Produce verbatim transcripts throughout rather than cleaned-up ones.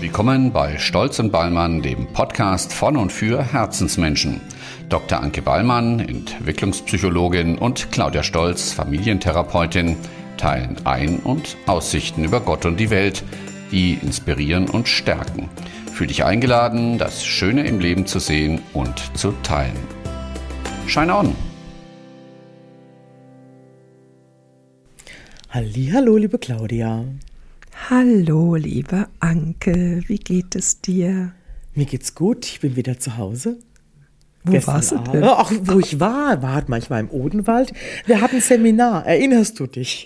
Willkommen bei Stolz und Ballmann, dem Podcast von und für Herzensmenschen. Doktor Anke Ballmann, Entwicklungspsychologin, und Claudia Stolz, Familientherapeutin, teilen Ein- und Aussichten über Gott und die Welt, die inspirieren und stärken. Fühl dich eingeladen, das Schöne im Leben zu sehen und zu teilen. Shine on! Hallihallo, liebe Claudia. Hallo, liebe Anke, wie geht es dir? Mir geht's gut, ich bin wieder zu Hause. Wo Gestern warst du Abend. denn? Ach, wo ich war, war manchmal im Odenwald. Wir hatten ein Seminar, erinnerst du dich?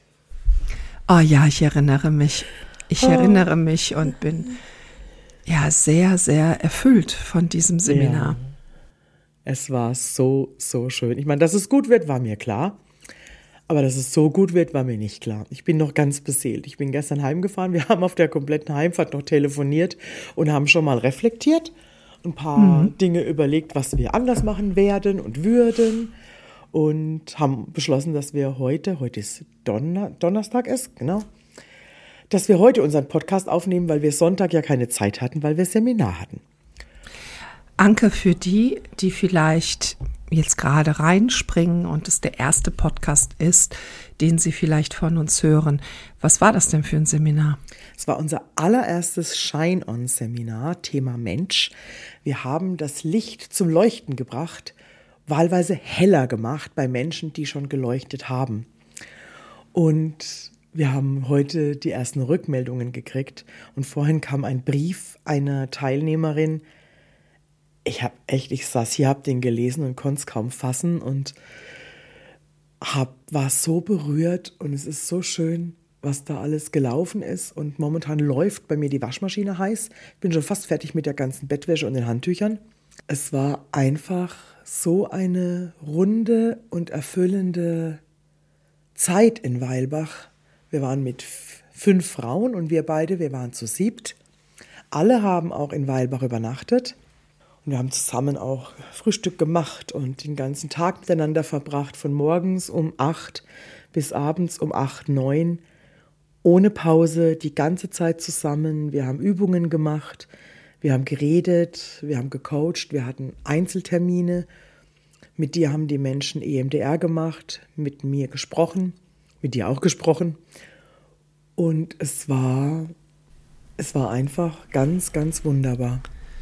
Oh ja, ich erinnere mich. Ich Oh. erinnere mich und bin ja sehr, sehr erfüllt von diesem Seminar. Ja. Es war so, so schön. Ich meine, dass es gut wird, war mir klar. Aber dass es so gut wird, war mir nicht klar. Ich bin noch ganz beseelt. Ich bin gestern heimgefahren. Wir haben auf der kompletten Heimfahrt noch telefoniert und haben schon mal reflektiert. Ein paar mhm. Dinge überlegt, was wir anders machen werden und würden. Und haben beschlossen, dass wir heute, heute ist Donner, Donnerstag ist, genau, dass wir heute unseren Podcast aufnehmen, weil wir Sonntag ja keine Zeit hatten, weil wir Seminar hatten. Anke, für die, die vielleicht jetzt gerade reinspringen und es der erste Podcast ist, den Sie vielleicht von uns hören. Was war das denn für ein Seminar? Es war unser allererstes Shine-On-Seminar, Thema Mensch. Wir haben das Licht zum Leuchten gebracht, wahlweise heller gemacht bei Menschen, die schon geleuchtet haben. Und wir haben heute die ersten Rückmeldungen gekriegt. Und vorhin kam ein Brief einer Teilnehmerin. Ich habe echt, ich saß hier, habe den gelesen und konnte es kaum fassen und hab, war so berührt und es ist so schön, was da alles gelaufen ist. Und momentan läuft bei mir die Waschmaschine heiß. Ich bin schon fast fertig mit der ganzen Bettwäsche und den Handtüchern. Es war einfach so eine runde und erfüllende Zeit in Weilbach. Wir waren mit f- fünf Frauen und wir beide, wir waren zu siebt. Alle haben auch in Weilbach übernachtet. Und wir haben zusammen auch Frühstück gemacht und den ganzen Tag miteinander verbracht, von morgens um acht bis abends um acht, neun, ohne Pause, die ganze Zeit zusammen. Wir haben Übungen gemacht, wir haben geredet, wir haben gecoacht, wir hatten Einzeltermine. Mit dir haben die Menschen E M D R gemacht, mit mir gesprochen, mit dir auch gesprochen. Und es war, es war einfach ganz, ganz wunderbar.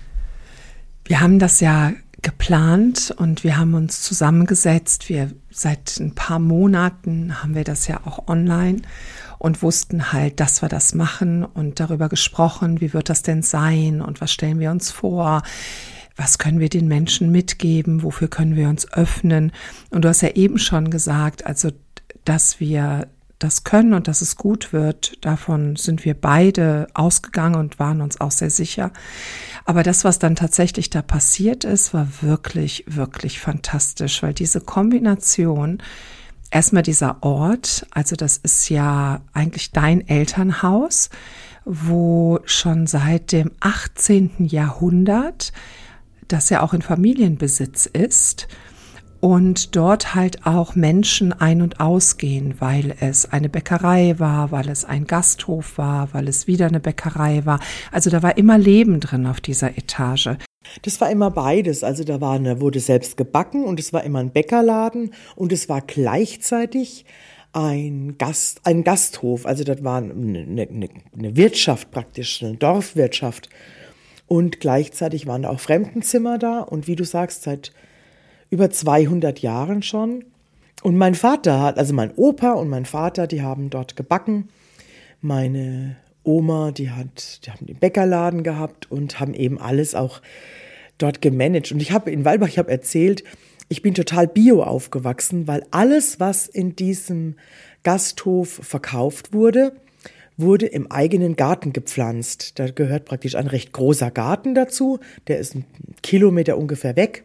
Wir haben das ja geplant und wir haben uns zusammengesetzt. Wir seit ein paar Monaten haben wir das ja auch online und wussten halt, dass wir das machen und darüber gesprochen, wie wird das denn sein und was stellen wir uns vor, was können wir den Menschen mitgeben, wofür können wir uns öffnen. Und du hast ja eben schon gesagt, also dass wir das können und dass es gut wird, davon sind wir beide ausgegangen und waren uns auch sehr sicher. Aber das, was dann tatsächlich da passiert ist, war wirklich, wirklich fantastisch, weil diese Kombination, erstmal dieser Ort, also das ist ja eigentlich dein Elternhaus, wo schon seit dem achtzehnten Jahrhundert, das ja auch in Familienbesitz ist, und dort halt auch Menschen ein- und ausgehen, weil es eine Bäckerei war, weil es ein Gasthof war, weil es wieder eine Bäckerei war. Also da war immer Leben drin auf dieser Etage. Das war immer beides. Also da war eine, wurde selbst gebacken und es war immer ein Bäckerladen und es war gleichzeitig ein Gast, ein Gasthof. Also das war eine, eine, eine Wirtschaft praktisch, eine Dorfwirtschaft. Und gleichzeitig waren auch Fremdenzimmer da und wie du sagst, seit über zweihundert Jahren schon. Und mein Vater hat, also mein Opa und mein Vater, die haben dort gebacken. Meine Oma, die hat, die haben den Bäckerladen gehabt und haben eben alles auch dort gemanagt. Und ich habe in Weilbach, ich habe erzählt, ich bin total bio aufgewachsen, weil alles, was in diesem Gasthof verkauft wurde, wurde im eigenen Garten gepflanzt. Da gehört praktisch ein recht großer Garten dazu. Der ist einen Kilometer ungefähr weg.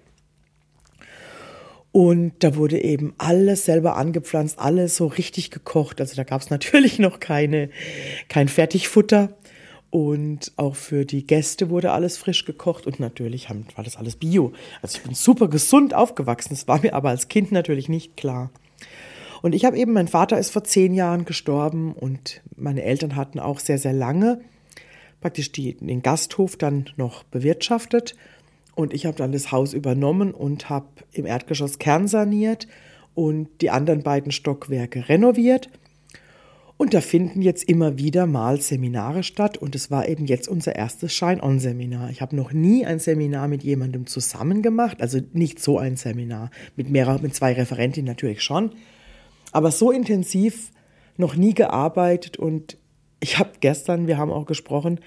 Und da wurde eben alles selber angepflanzt, alles so richtig gekocht. Also da gab es natürlich noch keine, kein Fertigfutter. Und auch für die Gäste wurde alles frisch gekocht. Und natürlich haben, war das alles Bio. Also ich bin super gesund aufgewachsen. Das war mir aber als Kind natürlich nicht klar. Und ich habe eben, mein Vater ist vor zehn Jahren gestorben. Und meine Eltern hatten auch sehr, sehr lange praktisch die, den Gasthof dann noch bewirtschaftet. Und ich habe dann das Haus übernommen und habe im Erdgeschoss kernsaniert und die anderen beiden Stockwerke renoviert. Und da finden jetzt immer wieder mal Seminare statt. Und es war eben jetzt unser erstes Shine-On-Seminar. Ich habe noch nie ein Seminar mit jemandem zusammen gemacht. Also nicht so ein Seminar. Mit mehreren, mit zwei Referentinnen natürlich schon. Aber so intensiv noch nie gearbeitet. Und ich habe gestern, wir haben auch gesprochen,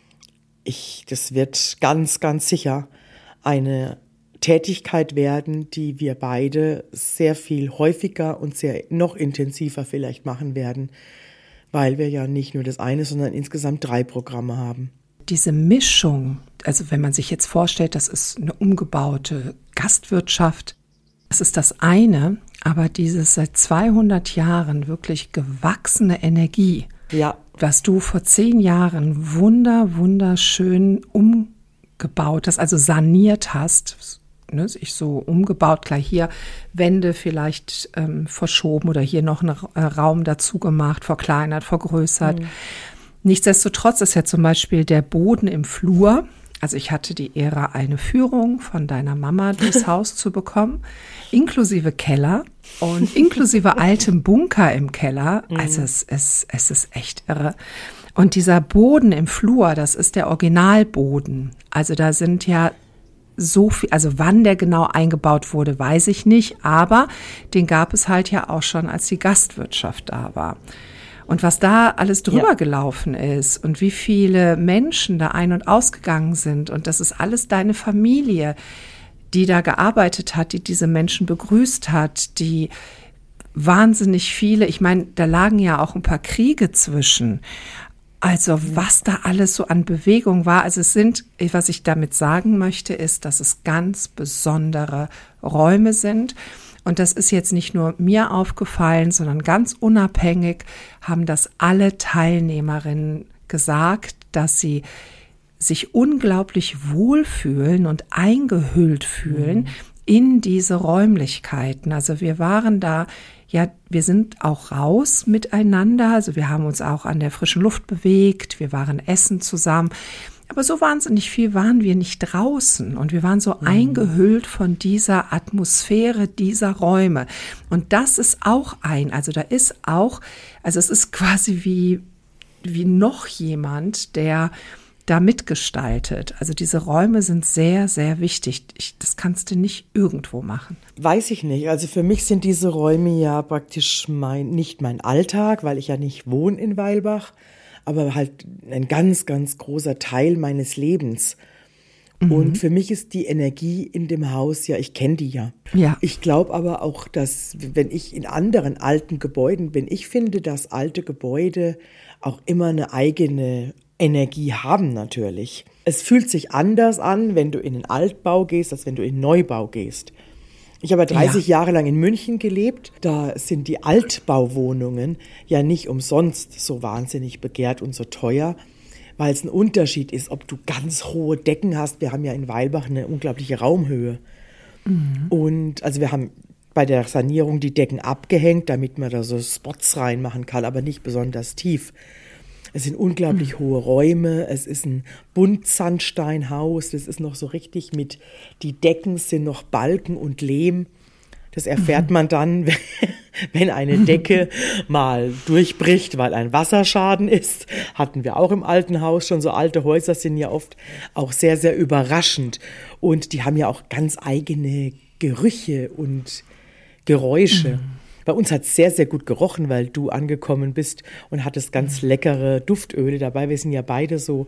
ich, das wird ganz, ganz sicher eine Tätigkeit werden, die wir beide sehr viel häufiger und sehr noch intensiver vielleicht machen werden, weil wir ja nicht nur das eine, sondern insgesamt drei Programme haben. Diese Mischung, also wenn man sich jetzt vorstellt, das ist eine umgebaute Gastwirtschaft, das ist das eine, aber dieses seit zweihundert Jahren wirklich gewachsene Energie, ja, was du vor zehn Jahren wunder, wunderschön umgebaut hast, also saniert hast, ne, ich so umgebaut, gleich hier Wände vielleicht ähm, verschoben oder hier noch einen äh, Raum dazu gemacht, verkleinert, vergrößert. Mhm. Nichtsdestotrotz ist ja zum Beispiel der Boden im Flur, also ich hatte die Ehre, eine Führung von deiner Mama durchs Haus zu bekommen, inklusive Keller und inklusive altem Bunker im Keller. Mhm. Also es, es, es ist echt irre. Und dieser Boden im Flur, das ist der Originalboden. Also da sind ja so viel, also wann der genau eingebaut wurde, weiß ich nicht, aber den gab es halt ja auch schon, als die Gastwirtschaft da war. Und was da alles drüber ja. gelaufen ist und wie viele Menschen da ein- und ausgegangen sind und das ist alles deine Familie, die da gearbeitet hat, die diese Menschen begrüßt hat, die wahnsinnig viele, ich meine, da lagen ja auch ein paar Kriege zwischen. Also was da alles so an Bewegung war, also es sind, was ich damit sagen möchte, ist, dass es ganz besondere Räume sind. Und das ist jetzt nicht nur mir aufgefallen, sondern ganz unabhängig haben das alle Teilnehmerinnen gesagt, dass sie sich unglaublich wohlfühlen und eingehüllt fühlen mhm. in diese Räumlichkeiten. Also wir waren da, ja, wir sind auch raus miteinander, also wir haben uns auch an der frischen Luft bewegt, wir waren essen zusammen. Aber so wahnsinnig viel waren wir nicht draußen und wir waren so mhm. eingehüllt von dieser Atmosphäre dieser Räume. Und das ist auch ein, also da ist auch, also es ist quasi wie, wie noch jemand, der da mitgestaltet. Also diese Räume sind sehr, sehr wichtig. Ich, das kannst du nicht irgendwo machen. Weiß ich nicht. Also für mich sind diese Räume ja praktisch mein, nicht mein Alltag, weil ich ja nicht wohne in Weilbach, aber halt ein ganz, ganz großer Teil meines Lebens. Mhm. Und für mich ist die Energie in dem Haus, ja, ich kenne die ja. ja. Ich glaube aber auch, dass, wenn ich in anderen alten Gebäuden bin, ich finde, dass alte Gebäude auch immer eine eigene Energie haben natürlich. Es fühlt sich anders an, wenn du in den Altbau gehst, als wenn du in den Neubau gehst. Ich habe dreißig ja. Jahre lang in München gelebt. Da sind die Altbauwohnungen ja nicht umsonst so wahnsinnig begehrt und so teuer, weil es ein Unterschied ist, ob du ganz hohe Decken hast. Wir haben ja in Weilbach eine unglaubliche Raumhöhe. Mhm. Und also wir haben bei der Sanierung die Decken abgehängt, damit man da so Spots reinmachen kann, aber nicht besonders tief. Es sind unglaublich mhm. hohe Räume, es ist ein Buntsandsteinhaus, das ist noch so richtig mit, die Decken sind noch Balken und Lehm. Das erfährt mhm. man dann, wenn eine Decke mal durchbricht, weil ein Wasserschaden ist. Hatten wir auch im alten Haus schon, so alte Häuser sind ja oft auch sehr, sehr überraschend. Und die haben ja auch ganz eigene Gerüche und Geräusche. Mhm. Bei uns hat es sehr, sehr gut gerochen, weil du angekommen bist und hattest ganz leckere Duftöle dabei. Wir sind ja beide so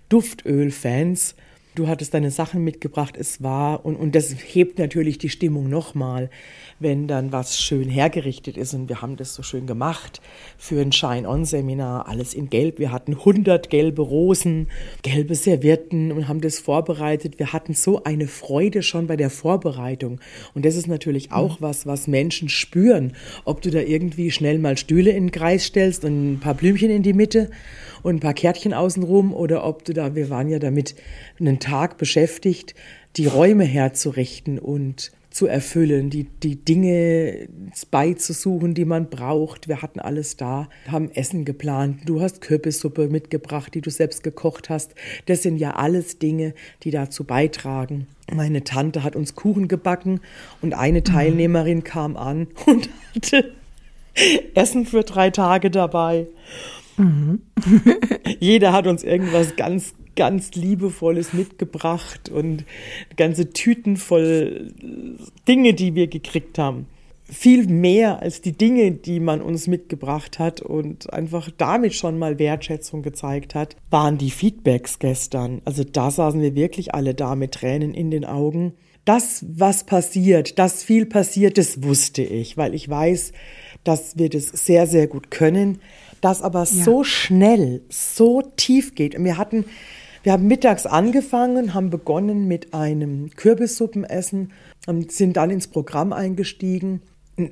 Duftöl-Fans. Du hattest deine Sachen mitgebracht, es war, und, und das hebt natürlich die Stimmung nochmal, wenn dann was schön hergerichtet ist. Und wir haben das so schön gemacht für ein Shine-On-Seminar, alles in Gelb. Wir hatten hundert gelbe Rosen, gelbe Servietten und haben das vorbereitet. Wir hatten so eine Freude schon bei der Vorbereitung. Und das ist natürlich auch was, was Menschen spüren. Ob du da irgendwie schnell mal Stühle in den Kreis stellst und ein paar Blümchen in die Mitte und ein paar Kärtchen außenrum, oder ob du da, wir waren ja damit einen Tag beschäftigt, die Räume herzurichten und zu erfüllen, die, die Dinge beizusuchen, die man braucht. Wir hatten alles da, haben Essen geplant. Du hast Kürbissuppe mitgebracht, die du selbst gekocht hast. Das sind ja alles Dinge, die dazu beitragen. Meine Tante hat uns Kuchen gebacken und eine Teilnehmerin mhm. kam an und hatte Essen für drei Tage dabei. Mhm. Jeder hat uns irgendwas ganz ganz Liebevolles mitgebracht und ganze Tüten voll Dinge, die wir gekriegt haben. Viel mehr als die Dinge, die man uns mitgebracht hat und einfach damit schon mal Wertschätzung gezeigt hat, waren die Feedbacks gestern. Also da saßen wir wirklich alle da mit Tränen in den Augen. Das, was passiert, dass viel passiert, das wusste ich, weil ich weiß, dass wir das sehr, sehr gut können, dass aber ja. so schnell, so tief geht. Und wir hatten Wir haben mittags angefangen, haben begonnen mit einem Kürbissuppenessen, sind dann ins Programm eingestiegen.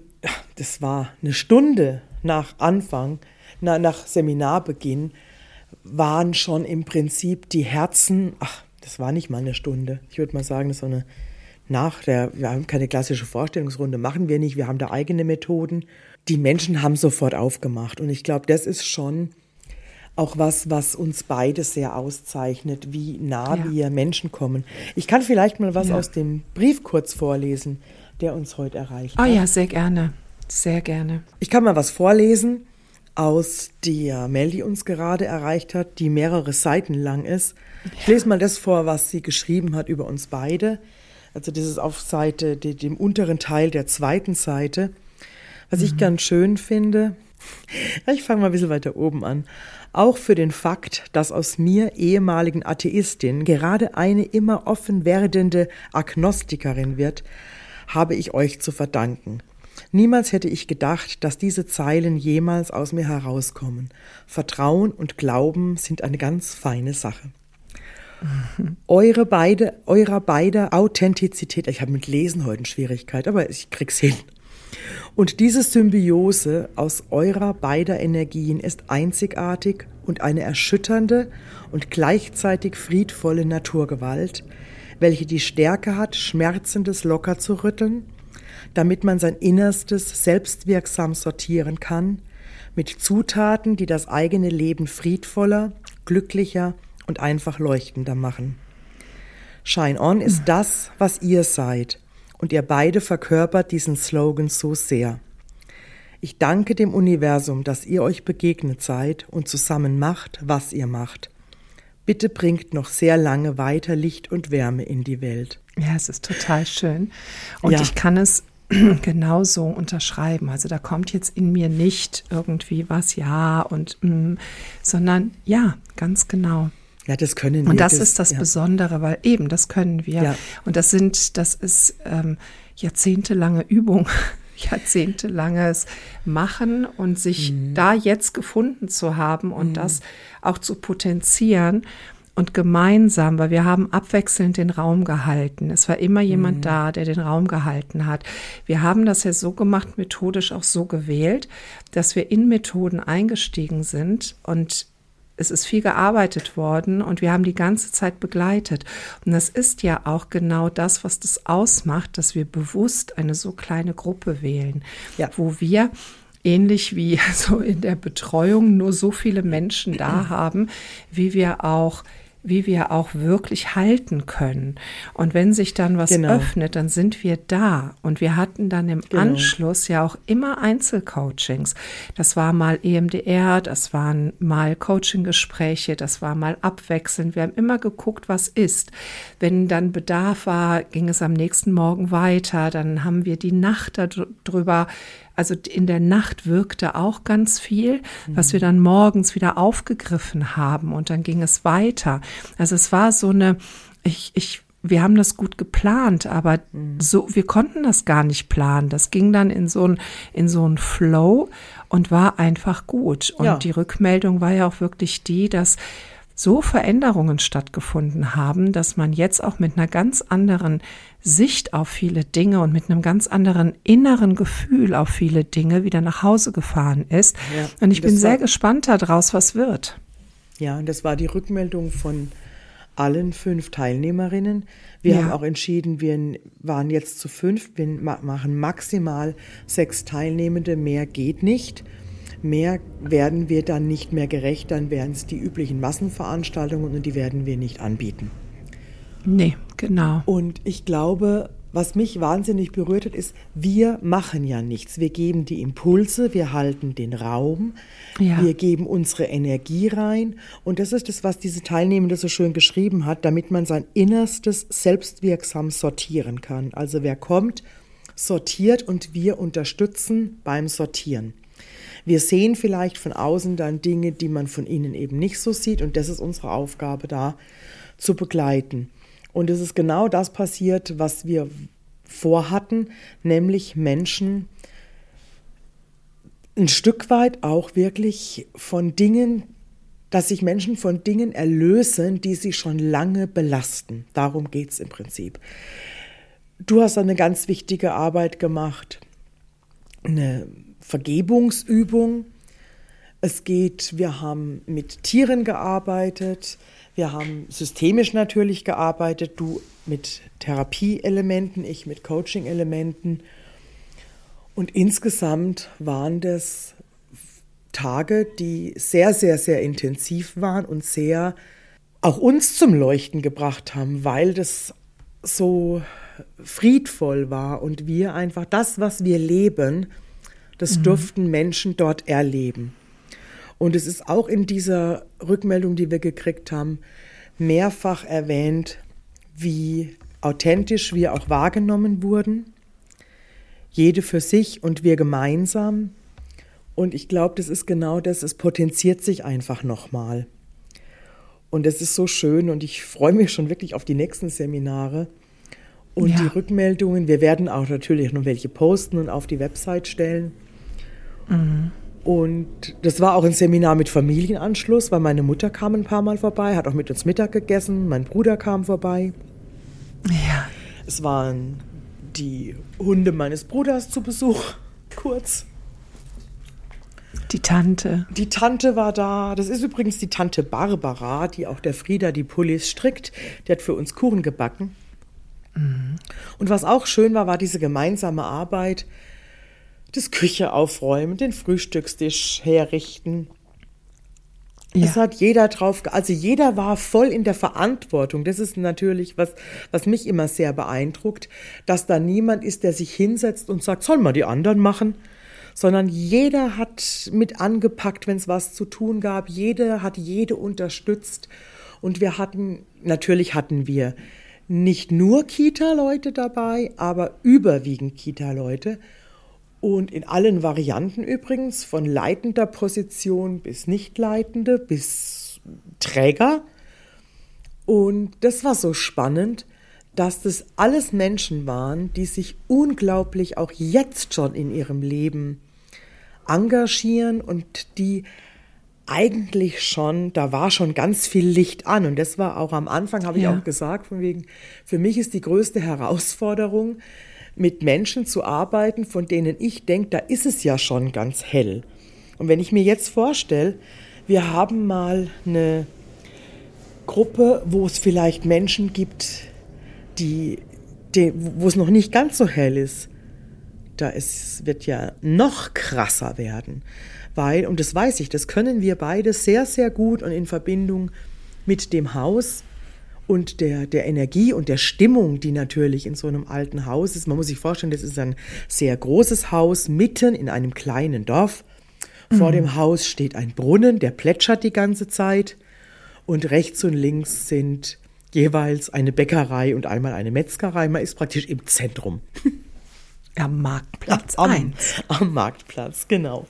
Das war eine Stunde nach Anfang, nach Seminarbeginn, waren schon im Prinzip die Herzen, ach, das war nicht mal eine Stunde. Ich würde mal sagen, das ist so eine nach der, wir haben keine klassische Vorstellungsrunde, machen wir nicht, wir haben da eigene Methoden. Die Menschen haben sofort aufgemacht und ich glaube, das ist schon auch was, was uns beide sehr auszeichnet, wie nah ja. wir Menschen kommen. Ich kann vielleicht mal was ja. aus dem Brief kurz vorlesen, der uns heute erreicht hat. Oh hat. ja, sehr gerne, sehr gerne. Ich kann mal was vorlesen aus der Mail, die uns gerade erreicht hat, die mehrere Seiten lang ist. Ja. Ich lese mal das vor, was sie geschrieben hat über uns beide. Also das ist auf Seite, dem unteren Teil der zweiten Seite. Was mhm. ich ganz schön finde, ich fange mal ein bisschen weiter oben an. Auch für den Fakt, dass aus mir, ehemaligen Atheistin, gerade eine immer offen werdende Agnostikerin wird, habe ich euch zu verdanken. Niemals hätte ich gedacht, dass diese Zeilen jemals aus mir herauskommen. Vertrauen und Glauben sind eine ganz feine Sache. Mhm. Eure beide, eurer beider Authentizität, ich habe mit Lesen heute eine Schwierigkeit, aber ich krieg's hin. Und diese Symbiose aus eurer beider Energien ist einzigartig und eine erschütternde und gleichzeitig friedvolle Naturgewalt, welche die Stärke hat, Schmerzendes locker zu rütteln, damit man sein Innerstes selbstwirksam sortieren kann, mit Zutaten, die das eigene Leben friedvoller, glücklicher und einfach leuchtender machen. Shine On ist das, was ihr seid. Und ihr beide verkörpert diesen Slogan so sehr. Ich danke dem Universum, dass ihr euch begegnet seid und zusammen macht, was ihr macht. Bitte bringt noch sehr lange weiter Licht und Wärme in die Welt. Ja, es ist total schön. Und ja. ich kann es genauso unterschreiben. Also da kommt jetzt in mir nicht irgendwie was, ja und mm, sondern ja, ganz genau. Ja, das können wir. Und das, das ist das ja. Besondere, weil eben, das können wir. Ja. Und das sind, das ist ähm, jahrzehntelange Übung, jahrzehntelanges Machen und sich mhm. da jetzt gefunden zu haben und mhm. das auch zu potenzieren und gemeinsam, weil wir haben abwechselnd den Raum gehalten. Es war immer jemand mhm. da, der den Raum gehalten hat. Wir haben das ja so gemacht, methodisch auch so gewählt, dass wir in Methoden eingestiegen sind und es ist viel gearbeitet worden und wir haben die ganze Zeit begleitet. Und das ist ja auch genau das, was das ausmacht, dass wir bewusst eine so kleine Gruppe wählen, ja. wo wir ähnlich wie so in der Betreuung nur so viele Menschen da haben, wie wir auch wie wir auch wirklich halten können. Und wenn sich dann was genau. öffnet, dann sind wir da. Und wir hatten dann im genau. Anschluss ja auch immer Einzelcoachings. Das war mal E M D R, das waren mal Coaching-Gespräche, das war mal abwechselnd. Wir haben immer geguckt, was ist. Wenn dann Bedarf war, ging es am nächsten Morgen weiter. Dann haben wir die Nacht darüber. Also in der Nacht wirkte auch ganz viel, mhm. was wir dann morgens wieder aufgegriffen haben und dann ging es weiter. Also es war so eine, ich, ich, wir haben das gut geplant, aber mhm. so, wir konnten das gar nicht planen. Das ging dann in so ein, in so ein Flow und war einfach gut. Und ja. die Rückmeldung war ja auch wirklich die, dass so Veränderungen stattgefunden haben, dass man jetzt auch mit einer ganz anderen Sicht auf viele Dinge und mit einem ganz anderen inneren Gefühl auf viele Dinge wieder nach Hause gefahren ist. Ja, und ich bin sehr gespannt daraus, was wird. Ja, und das war die Rückmeldung von allen fünf Teilnehmerinnen. Wir Ja. haben auch entschieden, wir waren jetzt zu fünf, wir ma- machen maximal sechs Teilnehmende, mehr geht nicht. Mehr werden wir dann nicht mehr gerecht, dann wären es die üblichen Massenveranstaltungen und die werden wir nicht anbieten. Nee, genau. Und ich glaube, was mich wahnsinnig berührt hat, ist, wir machen ja nichts. Wir geben die Impulse, wir halten den Raum, Ja. wir geben unsere Energie rein. Und das ist das, was diese Teilnehmende so schön geschrieben hat, damit man sein Innerstes selbstwirksam sortieren kann. Also wer kommt, sortiert und wir unterstützen beim Sortieren. Wir sehen vielleicht von außen dann Dinge, die man von innen eben nicht so sieht. Und das ist unsere Aufgabe, da zu begleiten. Und es ist genau das passiert, was wir vorhatten, nämlich Menschen ein Stück weit auch wirklich von Dingen, dass sich Menschen von Dingen erlösen, die sie schon lange belasten. Darum geht es im Prinzip. Du hast eine ganz wichtige Arbeit gemacht, eine Vergebungsübung. Es geht, wir haben mit Tieren gearbeitet, wir haben systemisch natürlich gearbeitet, du mit Therapieelementen, ich mit Coaching-Elementen. Und insgesamt waren das Tage, die sehr, sehr, sehr intensiv waren und sehr auch uns zum Leuchten gebracht haben, weil das so friedvoll war und wir einfach das, was wir leben, das mhm. durften Menschen dort erleben. Und es ist auch in dieser Rückmeldung, die wir gekriegt haben, mehrfach erwähnt, wie authentisch wir auch wahrgenommen wurden. Jede für sich und wir gemeinsam. Und ich glaube, das ist genau das, es potenziert sich einfach nochmal. Und es ist so schön und ich freue mich schon wirklich auf die nächsten Seminare. Und ja. die Rückmeldungen, wir werden auch natürlich noch welche posten und auf die Website stellen. Mhm. Und das war auch ein Seminar mit Familienanschluss, weil meine Mutter kam ein paar Mal vorbei, hat auch mit uns Mittag gegessen, mein Bruder kam vorbei. Ja. Es waren die Hunde meines Bruders zu Besuch, kurz. Die Tante. Die Tante war da. Das ist übrigens die Tante Barbara, die auch der Frieda die Pullis strickt. Die hat für uns Kuchen gebacken. Mhm. Und was auch schön war, war diese gemeinsame Arbeit, das Küche aufräumen, den Frühstückstisch herrichten. Ja. Es hat jeder drauf, also jeder war voll in der Verantwortung. Das ist natürlich was, was mich immer sehr beeindruckt, dass da niemand ist, der sich hinsetzt und sagt, sollen wir die anderen machen? Sondern jeder hat mit angepackt, wenn es was zu tun gab. Jeder hat jede unterstützt. Und wir hatten, natürlich hatten wir nicht nur Kita-Leute dabei, aber überwiegend Kita-Leute. Und in allen Varianten übrigens, von leitender Position bis nicht leitende, bis Träger. Und das war so spannend, dass das alles Menschen waren, die sich unglaublich auch jetzt schon in ihrem Leben engagieren und die eigentlich schon, da war schon ganz viel Licht an. Und das war auch am Anfang, habe ich ja. auch gesagt, von wegen, für mich ist die größte Herausforderung, mit Menschen zu arbeiten, von denen ich denke, da ist es ja schon ganz hell. Und wenn ich mir jetzt vorstelle, wir haben mal eine Gruppe, wo es vielleicht Menschen gibt, die, die, wo es noch nicht ganz so hell ist, da ist, wird ja noch krasser werden. Weil, und das weiß ich, das können wir beide sehr, sehr gut und in Verbindung mit dem Haus und der, der Energie und der Stimmung, die natürlich in so einem alten Haus ist. Man muss sich vorstellen, das ist ein sehr großes Haus mitten in einem kleinen Dorf. Vor mhm. dem Haus steht ein Brunnen, der plätschert die ganze Zeit. Und rechts und links sind jeweils eine Bäckerei und einmal eine Metzgerei. Man ist praktisch im Zentrum. Am Marktplatz am, eins. Am Marktplatz, genau.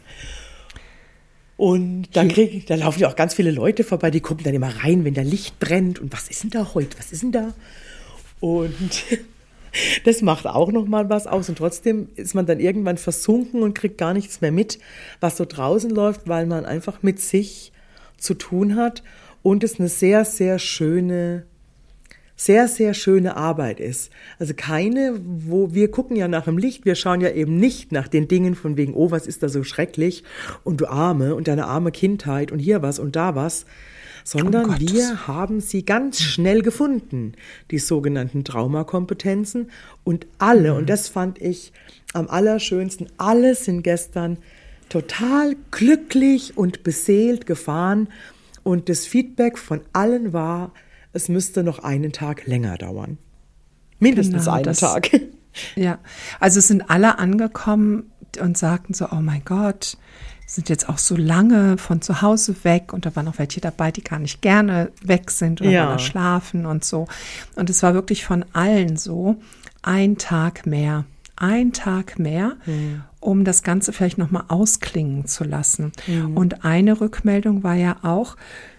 Und da, krieg, da laufen ja auch ganz viele Leute vorbei, die gucken dann immer rein, wenn da Licht brennt. Und was ist denn da heute? Was ist denn da? Und das macht auch nochmal was aus. Und trotzdem ist man dann irgendwann versunken und kriegt gar nichts mehr mit, was so draußen läuft, weil man einfach mit sich zu tun hat. Und es eine sehr, sehr schöne, sehr, sehr schöne Arbeit ist. Also keine, wo wir gucken ja nach dem Licht, wir schauen ja eben nicht nach den Dingen von wegen, oh, was ist da so schrecklich und du Arme und deine arme Kindheit und hier was und da was, sondern um wir haben sie ganz schnell gefunden, die sogenannten Traumakompetenzen. Und alle, mhm. und das fand ich am allerschönsten, alle sind gestern total glücklich und beseelt gefahren. Und das Feedback von allen war, es müsste noch einen Tag länger dauern. Mindestens genau, einen das, Tag. Ja, also es sind alle angekommen und sagten so, oh mein Gott, sind jetzt auch so lange von zu Hause weg und da waren auch welche dabei, die gar nicht gerne weg sind oder ja. waren da schlafen und so. Und es war wirklich von allen so, ein Tag mehr, ein Tag mehr, mhm. um das Ganze vielleicht nochmal ausklingen zu lassen. Mhm. Und eine Rückmeldung war ja auch,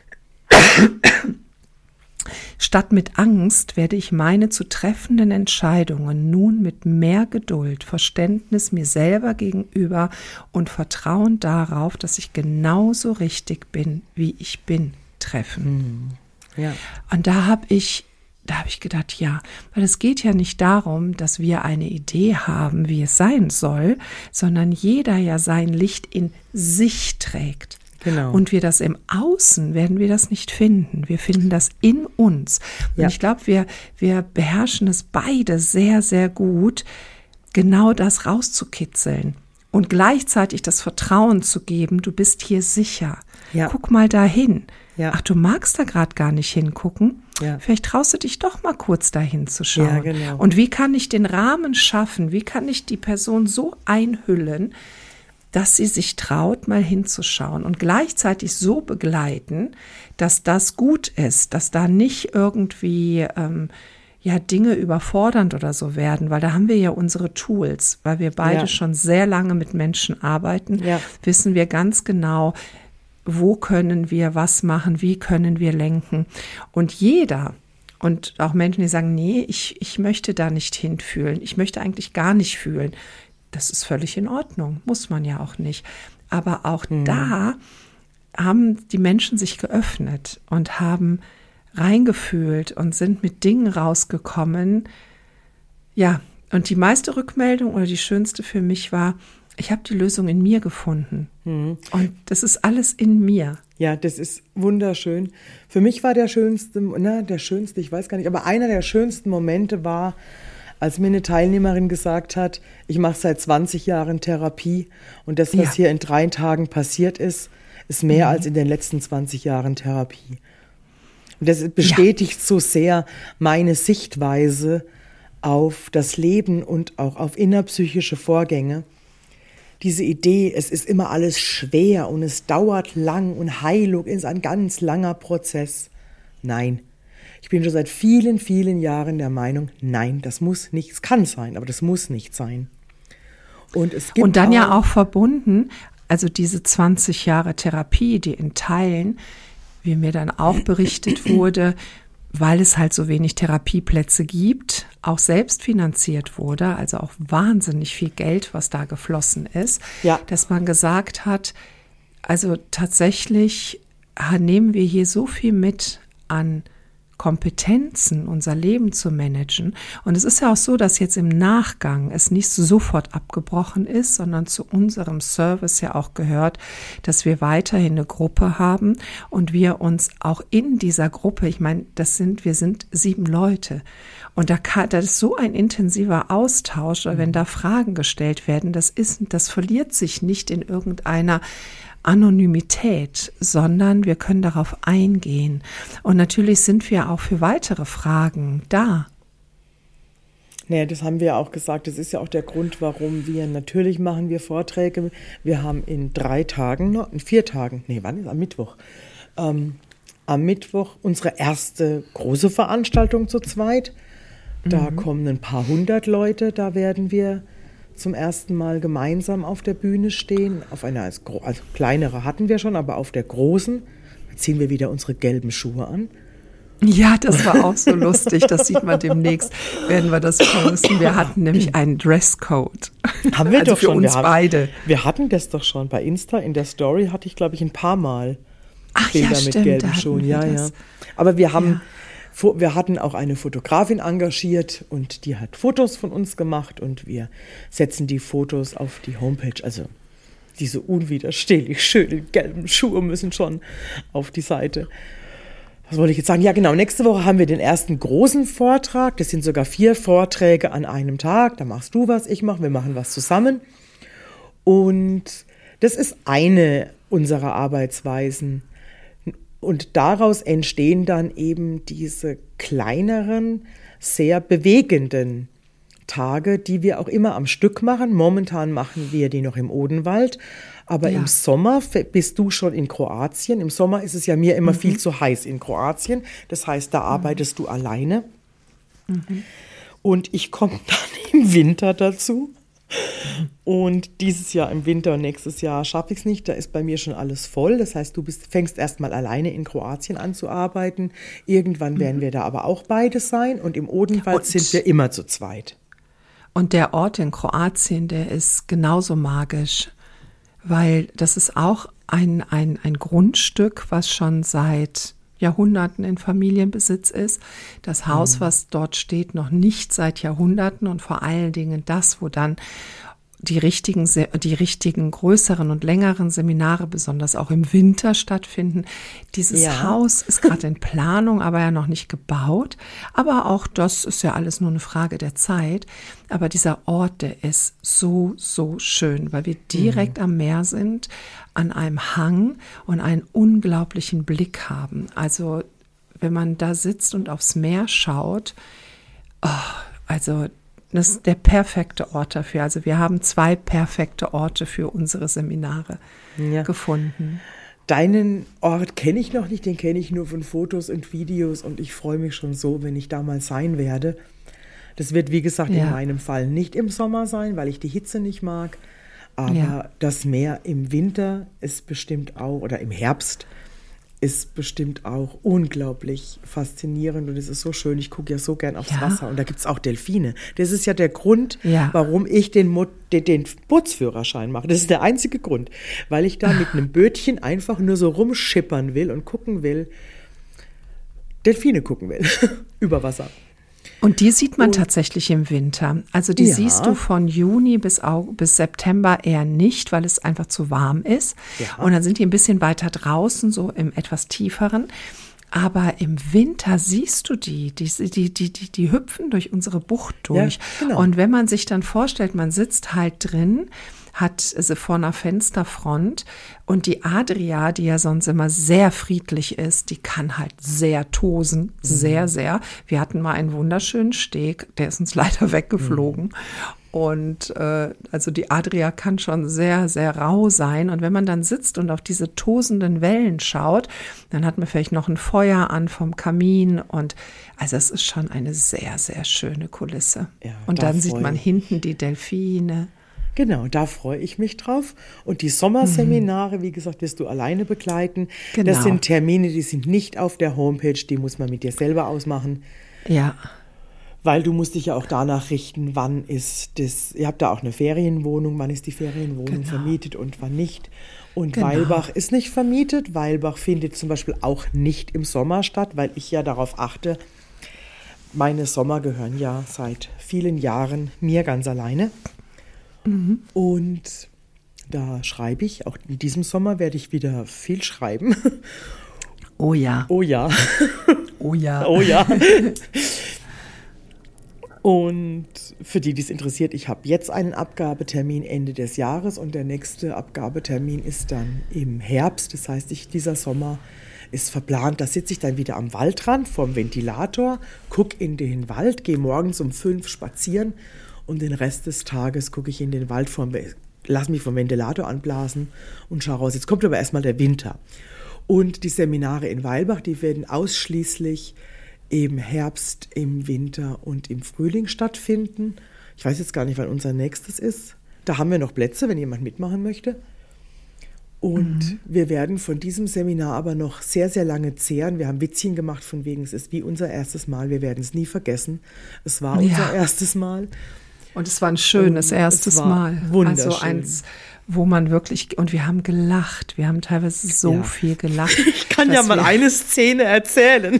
statt mit Angst werde ich meine zu treffenden Entscheidungen nun mit mehr Geduld, Verständnis mir selber gegenüber und Vertrauen darauf, dass ich genauso richtig bin, wie ich bin, treffen. Mhm. Ja. Und da habe ich, da habe ich gedacht, ja, weil es geht ja nicht darum, dass wir eine Idee haben, wie es sein soll, sondern jeder ja sein Licht in sich trägt. Genau. Und wir das im Außen, werden wir das nicht finden. Wir finden das in uns. Und ja. ich glaube, wir, wir beherrschen es beide sehr, sehr gut, genau das rauszukitzeln. Und gleichzeitig das Vertrauen zu geben, du bist hier sicher. Ja. Guck mal dahin. Ja. Ach, du magst da gerade gar nicht hingucken. Ja. Vielleicht traust du dich doch mal kurz dahin zu schauen. Ja, genau. Und wie kann ich den Rahmen schaffen? Wie kann ich die Person so einhüllen, dass sie sich traut, mal hinzuschauen und gleichzeitig so begleiten, dass das gut ist, dass da nicht irgendwie ähm, ja Dinge überfordernd oder so werden, weil da haben wir ja unsere Tools, weil wir beide ja. schon sehr lange mit Menschen arbeiten, ja. wissen wir ganz genau, wo können wir was machen, wie können wir lenken. Und jeder, und auch Menschen, die sagen, nee, ich, ich möchte da nicht hinfühlen, ich möchte eigentlich gar nicht fühlen, das ist völlig in Ordnung, muss man ja auch nicht. Aber auch mhm. da haben die Menschen sich geöffnet und haben reingefühlt und sind mit Dingen rausgekommen. Ja, und die meiste Rückmeldung oder die schönste für mich war, ich habe die Lösung in mir gefunden. Mhm. Und das ist alles in mir. Ja, das ist wunderschön. Für mich war der schönste, na, der schönste, ich weiß gar nicht, aber einer der schönsten Momente war, als mir eine Teilnehmerin gesagt hat, ich mache seit zwanzig Jahren Therapie und das, was ja. hier in drei Tagen passiert ist, ist mehr mhm. als in den letzten zwanzig Jahren Therapie. Und das bestätigt ja. so sehr meine Sichtweise auf das Leben und auch auf innerpsychische Vorgänge. Diese Idee, es ist immer alles schwer und es dauert lang und Heilung ist ein ganz langer Prozess. Nein. Ich bin schon seit vielen, vielen Jahren der Meinung, nein, das muss nicht, es kann sein, aber das muss nicht sein. Und es gibt Und dann auch, ja auch verbunden, also diese zwanzig Jahre Therapie, die in Teilen, wie mir dann auch berichtet wurde, weil es halt so wenig Therapieplätze gibt, auch selbst finanziert wurde, also auch wahnsinnig viel Geld, was da geflossen ist, ja. dass man gesagt hat, also tatsächlich nehmen wir hier so viel mit an Kompetenzen, unser Leben zu managen. Und es ist ja auch so, dass jetzt im Nachgang es nicht sofort abgebrochen ist, sondern zu unserem Service ja auch gehört, dass wir weiterhin eine Gruppe haben und wir uns auch in dieser Gruppe, ich meine, das sind, wir sind sieben Leute und da kann, das ist so ein intensiver Austausch, wenn da Fragen gestellt werden, das ist, das verliert sich nicht in irgendeiner Anonymität, sondern wir können darauf eingehen. Und natürlich sind wir auch für weitere Fragen da. Naja, das haben wir ja auch gesagt. Das ist ja auch der Grund, warum wir, natürlich machen wir Vorträge. Wir haben in drei Tagen, noch, in vier Tagen, nee, wann ist am Mittwoch? Ähm, am Mittwoch unsere erste große Veranstaltung zu zweit. Da mhm. kommen ein paar hundert Leute, da werden wir zum ersten Mal gemeinsam auf der Bühne stehen. Auf einer, also kleinere hatten wir schon, aber auf der großen ziehen wir wieder unsere gelben Schuhe an. Ja, das war auch so lustig. Das sieht man demnächst, werden wir das posten. Wir hatten nämlich einen Dresscode. Haben wir also doch für schon. uns wir haben, beide. Wir hatten das doch schon. Bei Insta in der Story hatte ich, glaube ich, ein paar Mal Ach, Bilder ja, mit stimmt, gelben Schuhen. Ja, ja. Aber wir haben... Ja. Wir hatten auch eine Fotografin engagiert und die hat Fotos von uns gemacht und wir setzen die Fotos auf die Homepage. Also diese unwiderstehlich schönen gelben Schuhe müssen schon auf die Seite. Was wollte ich jetzt sagen? Ja, genau. Nächste Woche haben wir den ersten großen Vortrag. Das sind sogar vier Vorträge an einem Tag. Da machst du was, ich mache, wir machen was zusammen. Und das ist eine unserer Arbeitsweisen. Und daraus entstehen dann eben diese kleineren, sehr bewegenden Tage, die wir auch immer am Stück machen. Momentan machen wir die noch im Odenwald. Aber ja. Im Sommer bist du schon in Kroatien. Im Sommer ist es ja mir immer mhm. viel zu heiß in Kroatien. Das heißt, da mhm. arbeitest du alleine. Mhm. Und ich komme dann im Winter dazu. Mhm. Und dieses Jahr im Winter und nächstes Jahr schaffe ich es nicht. Da ist bei mir schon alles voll. Das heißt, du bist, fängst erst mal alleine in Kroatien an zu arbeiten. Irgendwann mhm. werden wir da aber auch beide sein. Und im Odenwald und sind wir immer zu zweit. Und der Ort in Kroatien, der ist genauso magisch. Weil das ist auch ein, ein, ein Grundstück, was schon seit Jahrhunderten in Familienbesitz ist. Das Haus, mhm. was dort steht, noch nicht seit Jahrhunderten und vor allen Dingen das, wo dann die richtigen, die richtigen größeren und längeren Seminare, besonders auch im Winter stattfinden. Dieses ja. Haus ist gerade in Planung, aber ja noch nicht gebaut. Aber auch das ist ja alles nur eine Frage der Zeit. Aber dieser Ort, der ist so, so schön, weil wir direkt mhm. am Meer sind, an einem Hang und einen unglaublichen Blick haben. Also wenn man da sitzt und aufs Meer schaut, oh, also das ist der perfekte Ort dafür. Also wir haben zwei perfekte Orte für unsere Seminare ja. gefunden. Deinen Ort kenne ich noch nicht, den kenne ich nur von Fotos und Videos und ich freue mich schon so, wenn ich da mal sein werde. Das wird, wie gesagt, ja. in meinem Fall nicht im Sommer sein, weil ich die Hitze nicht mag. Aber ja. das Meer im Winter ist bestimmt auch, oder im Herbst, ist bestimmt auch unglaublich faszinierend und es ist so schön. Ich gucke ja so gern aufs ja. Wasser und da gibt es auch Delfine. Das ist ja der Grund, ja. warum ich den, Mo- den, den Bootsführerschein mache. Das ist der einzige Grund, weil ich da mit einem Bötchen einfach nur so rumschippern will und gucken will, Delfine gucken will, über Wasser. Und die sieht man und, tatsächlich im Winter. Also die ja. siehst du von Juni bis, August, bis September eher nicht, weil es einfach zu warm ist. Ja. Und dann sind die ein bisschen weiter draußen, so im etwas tieferen. Aber im Winter siehst du die, die, die, die, die, die hüpfen durch unsere Bucht durch. Ja, genau. Und wenn man sich dann vorstellt, man sitzt halt drin, hat sie vor einer Fensterfront und die Adria, die ja sonst immer sehr friedlich ist, die kann halt sehr tosen, mhm. sehr, sehr. Wir hatten mal einen wunderschönen Steg, der ist uns leider weggeflogen. Mhm. Und äh, also die Adria kann schon sehr, sehr rau sein. Und wenn man dann sitzt und auf diese tosenden Wellen schaut, dann hat man vielleicht noch ein Feuer an vom Kamin. Und also es ist schon eine sehr, sehr schöne Kulisse. Ja, und dann sieht man hinten die Delfine. Genau, da freue ich mich drauf. Und die Sommerseminare, mhm. wie gesagt, wirst du alleine begleiten. Genau. Das sind Termine, die sind nicht auf der Homepage, die muss man mit dir selber ausmachen. Ja. Weil du musst dich ja auch danach richten, wann ist das, ihr habt da auch eine Ferienwohnung, wann ist die Ferienwohnung genau. vermietet und wann nicht. Und genau. Weilbach ist nicht vermietet. Weilbach findet zum Beispiel auch nicht im Sommer statt, weil ich ja darauf achte, meine Sommer gehören ja seit vielen Jahren mir ganz alleine. Mhm. Und da schreibe ich, auch in diesem Sommer werde ich wieder viel schreiben. Oh ja. Oh ja. Oh ja. Oh ja. Und für die, die es interessiert, ich habe jetzt einen Abgabetermin Ende des Jahres und der nächste Abgabetermin ist dann im Herbst. Das heißt, ich, dieser Sommer ist verplant. Da sitze ich dann wieder am Waldrand vorm Ventilator, gucke in den Wald, gehe morgens um fünf spazieren und den Rest des Tages gucke ich in den Wald, vorm, lass mich vom Ventilator anblasen und schaue raus. Jetzt kommt aber erstmal der Winter. Und die Seminare in Weilbach, die werden ausschließlich im Herbst, im Winter und im Frühling stattfinden. Ich weiß jetzt gar nicht, wann unser nächstes ist. Da haben wir noch Plätze, wenn jemand mitmachen möchte. Und mhm. wir werden von diesem Seminar aber noch sehr, sehr lange zehren. Wir haben Witzchen gemacht von wegen, es ist wie unser erstes Mal. Wir werden es nie vergessen. Es war ja. unser erstes Mal. Und es war ein schönes und erstes Mal. Wunderschön. Also eins, wo man wirklich, und wir haben gelacht. Wir haben teilweise so ja. viel gelacht. Ich kann ja mal eine Szene erzählen.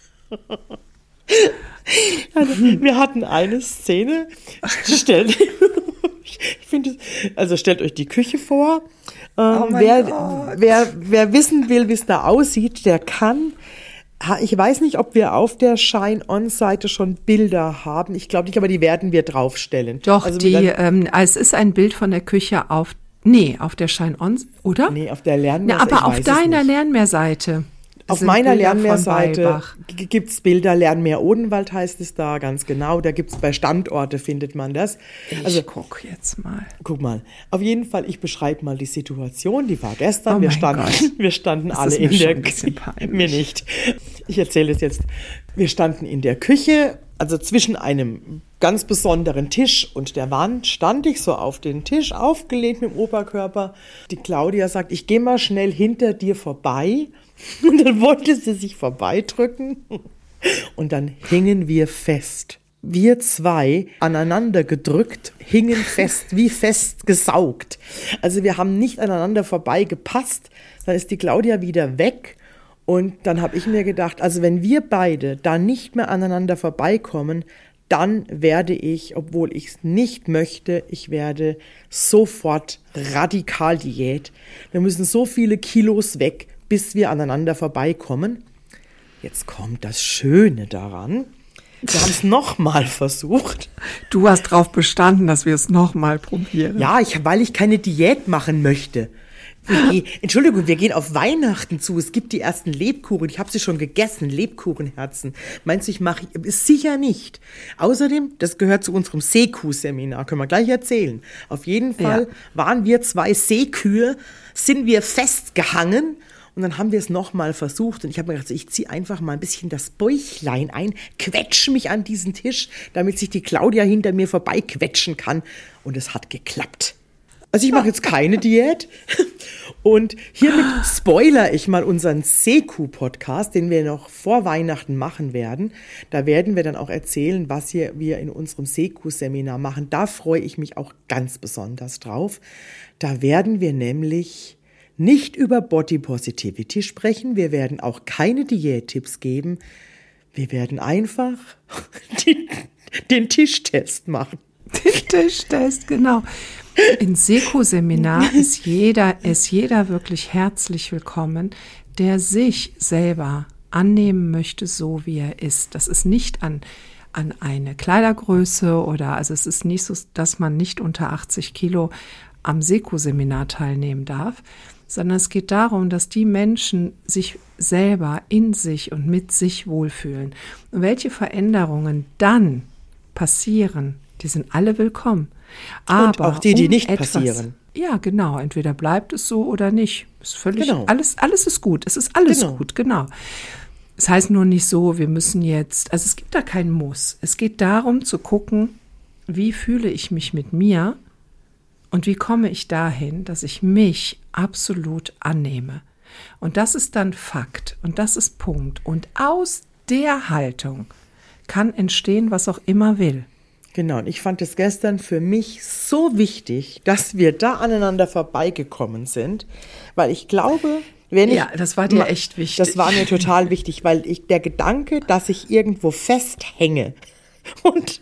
Also, wir hatten eine Szene. Stellt, ich finde, also stellt euch die Küche vor. Ähm, oh wer, wer, wer wissen will, wie es da aussieht, der kann Ich weiß nicht, ob wir auf der Shine-On-Seite schon Bilder haben. Ich glaube nicht, aber die werden wir draufstellen. Doch, also die, ähm, es ist ein Bild von der Küche auf, nee, auf der Shine-On, oder? Nee, auf der Lernmehrseite. Ja, aber auf deiner Lernmehrseite. Auf meiner Lernmehrseite gibt es Bilder, Lernmeer Odenwald heißt es da, ganz genau. Da gibt es bei Standorte, findet man das. Ich also, guck jetzt mal. Guck mal. Auf jeden Fall, ich beschreibe mal die Situation. Die war gestern. Oh wir, standen, wir standen das alle ist mir in der Küche. Mir nicht. Ich erzähle es jetzt. Wir standen in der Küche, also zwischen einem ganz besonderen Tisch und der Wand stand ich so auf den Tisch, aufgelehnt mit dem Oberkörper. Die Claudia sagt, ich gehe mal schnell hinter dir vorbei. Und dann wollte sie sich vorbeidrücken und dann hingen wir fest. Wir zwei, aneinander gedrückt, hingen fest, wie fest gesaugt. Also wir haben nicht aneinander vorbeigepasst. Dann ist die Claudia wieder weg und dann habe ich mir gedacht, also wenn wir beide da nicht mehr aneinander vorbeikommen, dann werde ich, obwohl ich es nicht möchte, ich werde sofort radikal Diät. Wir müssen so viele Kilos weg, bis wir aneinander vorbeikommen. Jetzt kommt das Schöne daran. Wir haben es nochmal versucht. Du hast darauf bestanden, dass wir es nochmal probieren. Ja, ich, weil ich keine Diät machen möchte. Wir, Entschuldigung, wir gehen auf Weihnachten zu. Es gibt die ersten Lebkuchen. Ich habe sie schon gegessen, Lebkuchenherzen. Meinst du, ich mache? Ist sicher nicht. Außerdem, das gehört zu unserem Seekuh-Seminar. Können wir gleich erzählen. Auf jeden Fall ja. waren wir zwei Seekühe, sind wir festgehangen. Und dann haben wir es nochmal versucht und ich habe mir gedacht, ich ziehe einfach mal ein bisschen das Bäuchlein ein, quetsche mich an diesen Tisch, damit sich die Claudia hinter mir vorbei quetschen kann. Und es hat geklappt. Also ich mache jetzt keine Diät. Und hiermit spoiler ich mal unseren Seekuh-Podcast, den wir noch vor Weihnachten machen werden. Da werden wir dann auch erzählen, was hier wir in unserem Seekuh-Seminar machen. Da freue ich mich auch ganz besonders drauf. Da werden wir nämlich nicht über Body Positivity sprechen. Wir werden auch keine Diättipps geben. Wir werden einfach die, den Tischtest machen. Den Tischtest, genau. Im Seekuh-Seminar ist jeder, ist jeder wirklich herzlich willkommen, der sich selber annehmen möchte, so wie er ist. Das ist nicht an, an eine Kleidergröße oder, also es ist nicht so, dass man nicht unter achtzig Kilo am Seekuh-Seminar teilnehmen darf, sondern es geht darum, dass die Menschen sich selber in sich und mit sich wohlfühlen. Und welche Veränderungen dann passieren, die sind alle willkommen. Aber und auch die, die um nicht etwas, passieren. Ja, genau. Entweder bleibt es so oder nicht. Ist völlig, genau. alles, alles ist gut. Es ist alles genau. gut, genau. Es heißt nur nicht so, wir müssen jetzt, also es gibt da keinen Muss. Es geht darum zu gucken, wie fühle ich mich mit mir und wie komme ich dahin, dass ich mich absolut annehme. Und das ist dann Fakt und das ist Punkt. Und aus der Haltung kann entstehen, was auch immer will. Genau, und ich fand es gestern für mich so wichtig, dass wir da aneinander vorbeigekommen sind, weil ich glaube, wenn ich... Ja, das war dir echt wichtig. Das war mir total wichtig, weil ich der Gedanke, dass ich irgendwo festhänge und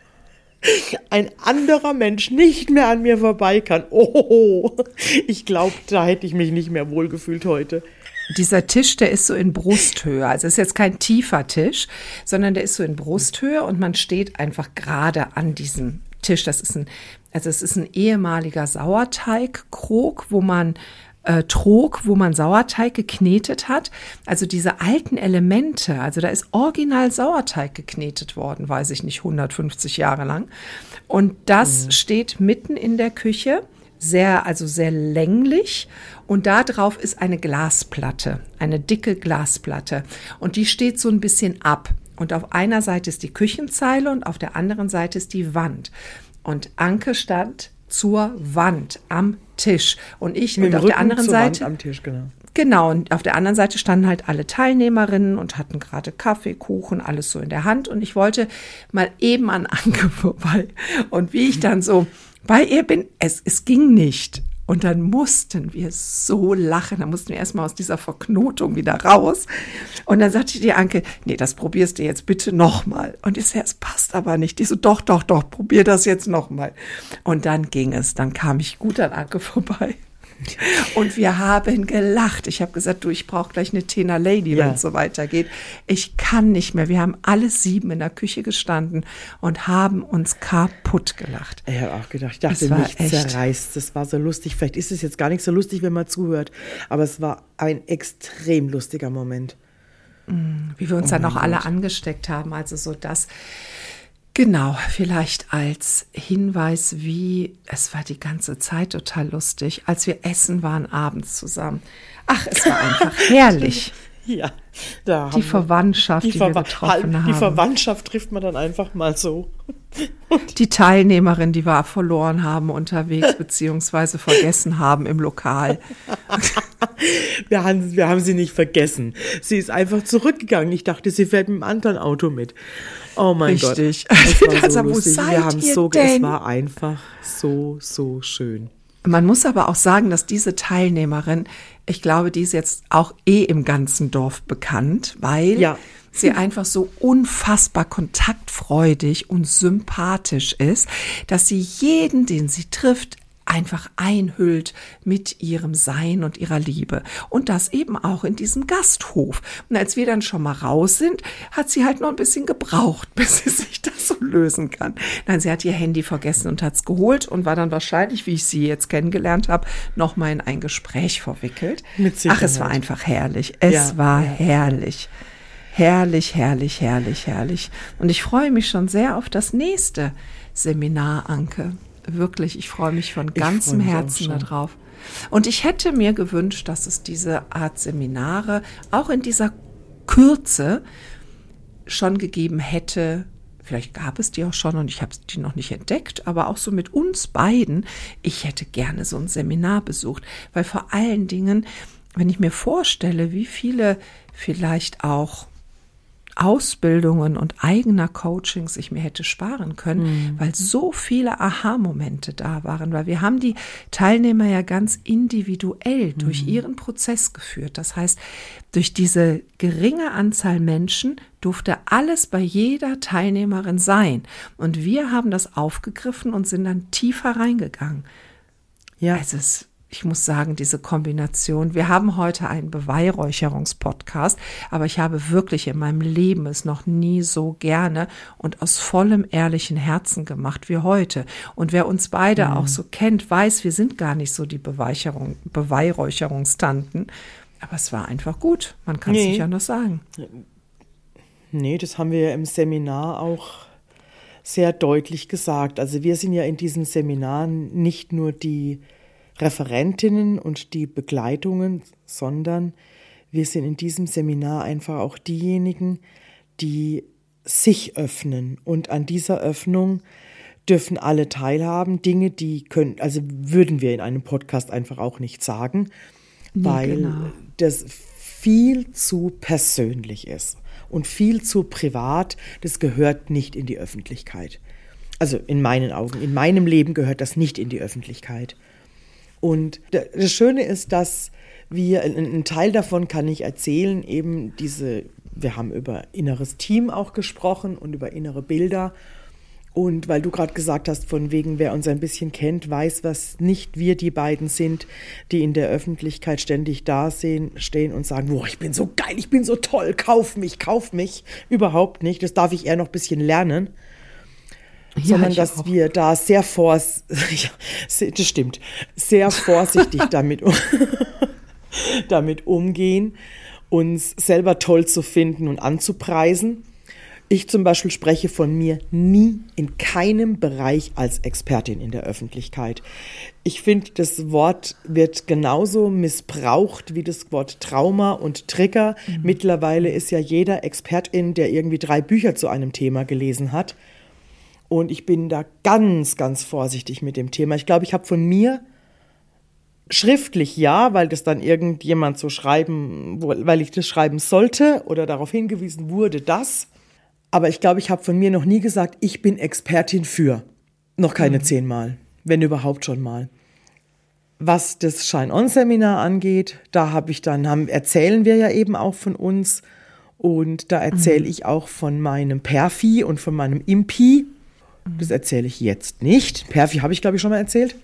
ein anderer Mensch nicht mehr an mir vorbei kann, oh, ich glaube, da hätte ich mich nicht mehr wohlgefühlt heute. Dieser Tisch, der ist so in Brusthöhe. Also es ist jetzt kein tiefer Tisch, sondern der ist so in Brusthöhe und man steht einfach gerade an diesem Tisch. Das ist ein, also es ist ein ehemaliger Sauerteigkrog, wo man äh, Trog, wo man Sauerteig geknetet hat. Also diese alten Elemente, also da ist original Sauerteig geknetet worden, weiß ich nicht, hundertfünfzig Jahre lang. Und das mhm. steht mitten in der Küche. Sehr, also sehr länglich und da drauf ist eine Glasplatte, eine dicke Glasplatte und die steht so ein bisschen ab und auf einer Seite ist die Küchenzeile und auf der anderen Seite ist die Wand und Anke stand zur Wand am Tisch und ich Mit und dem auf Rücken der anderen zur Seite Wand am Tisch, genau. Genau, und auf der anderen Seite standen halt alle Teilnehmerinnen und hatten gerade Kaffee, Kuchen, alles so in der Hand und ich wollte mal eben an Anke vorbei und wie ich dann so bei ihr bin, es, es ging nicht. Und dann mussten wir so lachen, dann mussten wir erstmal aus dieser Verknotung wieder raus. Und dann sagte die Anke, nee, das probierst du jetzt bitte nochmal. Und ich so, ja, es passt aber nicht. Die so, doch, doch, doch, probier das jetzt nochmal. Und dann ging es, dann kam ich gut an Anke vorbei. Und wir haben gelacht. Ich habe gesagt, du, ich brauche gleich eine Tena Lady, wenn es so weitergeht. Ich kann nicht mehr. Wir haben alle sieben in der Küche gestanden und haben uns kaputt gelacht. Ich habe auch gedacht, ich dachte, mich zerreißt. Das war so lustig. Vielleicht ist es jetzt gar nicht so lustig, wenn man zuhört, aber es war ein extrem lustiger Moment. Wie wir uns oh dann auch alle Gott. angesteckt haben. Also so das... Genau, vielleicht als Hinweis, wie, es war die ganze Zeit total lustig, als wir essen waren abends zusammen. Ach, es war einfach herrlich. Ja, da die Verwandtschaft, die, die Verwa- wir getroffen haben. Die Verwandtschaft trifft man dann einfach mal so. Die Teilnehmerin, die wir verloren haben unterwegs, beziehungsweise vergessen haben im Lokal. Wir haben, wir haben sie nicht vergessen. Sie ist einfach zurückgegangen. Ich dachte, sie fährt mit einem anderen Auto mit. Oh mein Richtig. Gott. Es war also, so wo lustig. seid wir haben ihr so, denn? Es war einfach so, so schön. Man muss aber auch sagen, dass diese Teilnehmerin, ich glaube, die ist jetzt auch eh im ganzen Dorf bekannt, weil ja. sie einfach so unfassbar kontaktfreudig und sympathisch ist, dass sie jeden, den sie trifft, einfach einhüllt mit ihrem Sein und ihrer Liebe. Und das eben auch in diesem Gasthof. Und als wir dann schon mal raus sind, hat sie halt noch ein bisschen gebraucht, bis sie sich das so lösen kann. Nein, sie hat ihr Handy vergessen und hat es geholt und war dann wahrscheinlich, wie ich sie jetzt kennengelernt habe, noch mal in ein Gespräch verwickelt. Mit Sicherheit. Ach, es war einfach herrlich. Es ja, war ja. herrlich. Herrlich, herrlich, herrlich, herrlich. Und ich freue mich schon sehr auf das nächste Seminar, Anke. Wirklich, ich freue mich von ganzem Herzen darauf. Und ich hätte mir gewünscht, dass es diese Art Seminare auch in dieser Kürze schon gegeben hätte. Vielleicht gab es die auch schon und ich habe die noch nicht entdeckt, aber auch so mit uns beiden. Ich hätte gerne so ein Seminar besucht, weil vor allen Dingen, wenn ich mir vorstelle, wie viele vielleicht auch Ausbildungen und eigener Coachings ich mir hätte sparen können, mhm. weil so viele Aha-Momente da waren, weil wir haben die Teilnehmer ja ganz individuell mhm. durch ihren Prozess geführt. Das heißt, durch diese geringe Anzahl Menschen durfte alles bei jeder Teilnehmerin sein. Und wir haben das aufgegriffen und sind dann tiefer reingegangen. Ja, es ist Ich muss sagen, diese Kombination, wir haben heute einen Beweihräucherungspodcast, aber ich habe wirklich in meinem Leben es noch nie so gerne und aus vollem ehrlichen Herzen gemacht wie heute. Und wer uns beide mhm. auch so kennt, weiß, wir sind gar nicht so die Beweihräucherung, Beweihräucherungstanten, aber es war einfach gut, man kann es nee. nicht anders sagen. Nee, das haben wir ja im Seminar auch sehr deutlich gesagt. Also wir sind ja in diesen Seminaren nicht nur die Referentinnen und die Begleitungen, sondern wir sind in diesem Seminar einfach auch diejenigen, die sich öffnen. Und an dieser Öffnung dürfen alle teilhaben. Dinge, die können, also würden wir in einem Podcast einfach auch nicht sagen, nee, weil genau. das viel zu persönlich ist und viel zu privat. Das gehört nicht in die Öffentlichkeit. Also in meinen Augen, in meinem Leben gehört das nicht in die Öffentlichkeit. Und das Schöne ist, dass wir, ein Teil davon kann ich erzählen, eben diese, wir haben über inneres Team auch gesprochen und über innere Bilder. Und weil du gerade gesagt hast, von wegen, wer uns ein bisschen kennt, weiß, was nicht wir die beiden sind, die in der Öffentlichkeit ständig da stehen und sagen, boah, ich bin so geil, ich bin so toll, kauf mich, kauf mich. Überhaupt nicht, das darf ich eher noch ein bisschen lernen. Ja, sondern dass auch. wir da sehr vorsichtig, das stimmt, sehr vorsichtig damit, damit umgehen, uns selber toll zu finden und anzupreisen. Ich zum Beispiel spreche von mir nie in keinem Bereich als Expertin in der Öffentlichkeit. Ich finde, das Wort wird genauso missbraucht wie das Wort Trauma und Trigger. Mhm. Mittlerweile ist ja jeder Expertin, der irgendwie drei Bücher zu einem Thema gelesen hat. Und ich bin da ganz, ganz vorsichtig mit dem Thema. Ich glaube, ich habe von mir schriftlich ja, weil das dann irgendjemand so schreiben, weil ich das schreiben sollte oder darauf hingewiesen wurde, das. Aber ich glaube, ich habe von mir noch nie gesagt, ich bin Expertin für. Noch keine mhm. zehnmal, wenn überhaupt schon mal. Was das Shine-On-Seminar angeht, da habe ich dann, haben, erzählen wir ja eben auch von uns. Und da erzähle mhm. ich auch von meinem Perfi und von meinem Impi. Das erzähle ich jetzt nicht. Perfi habe ich, glaube ich, schon mal erzählt.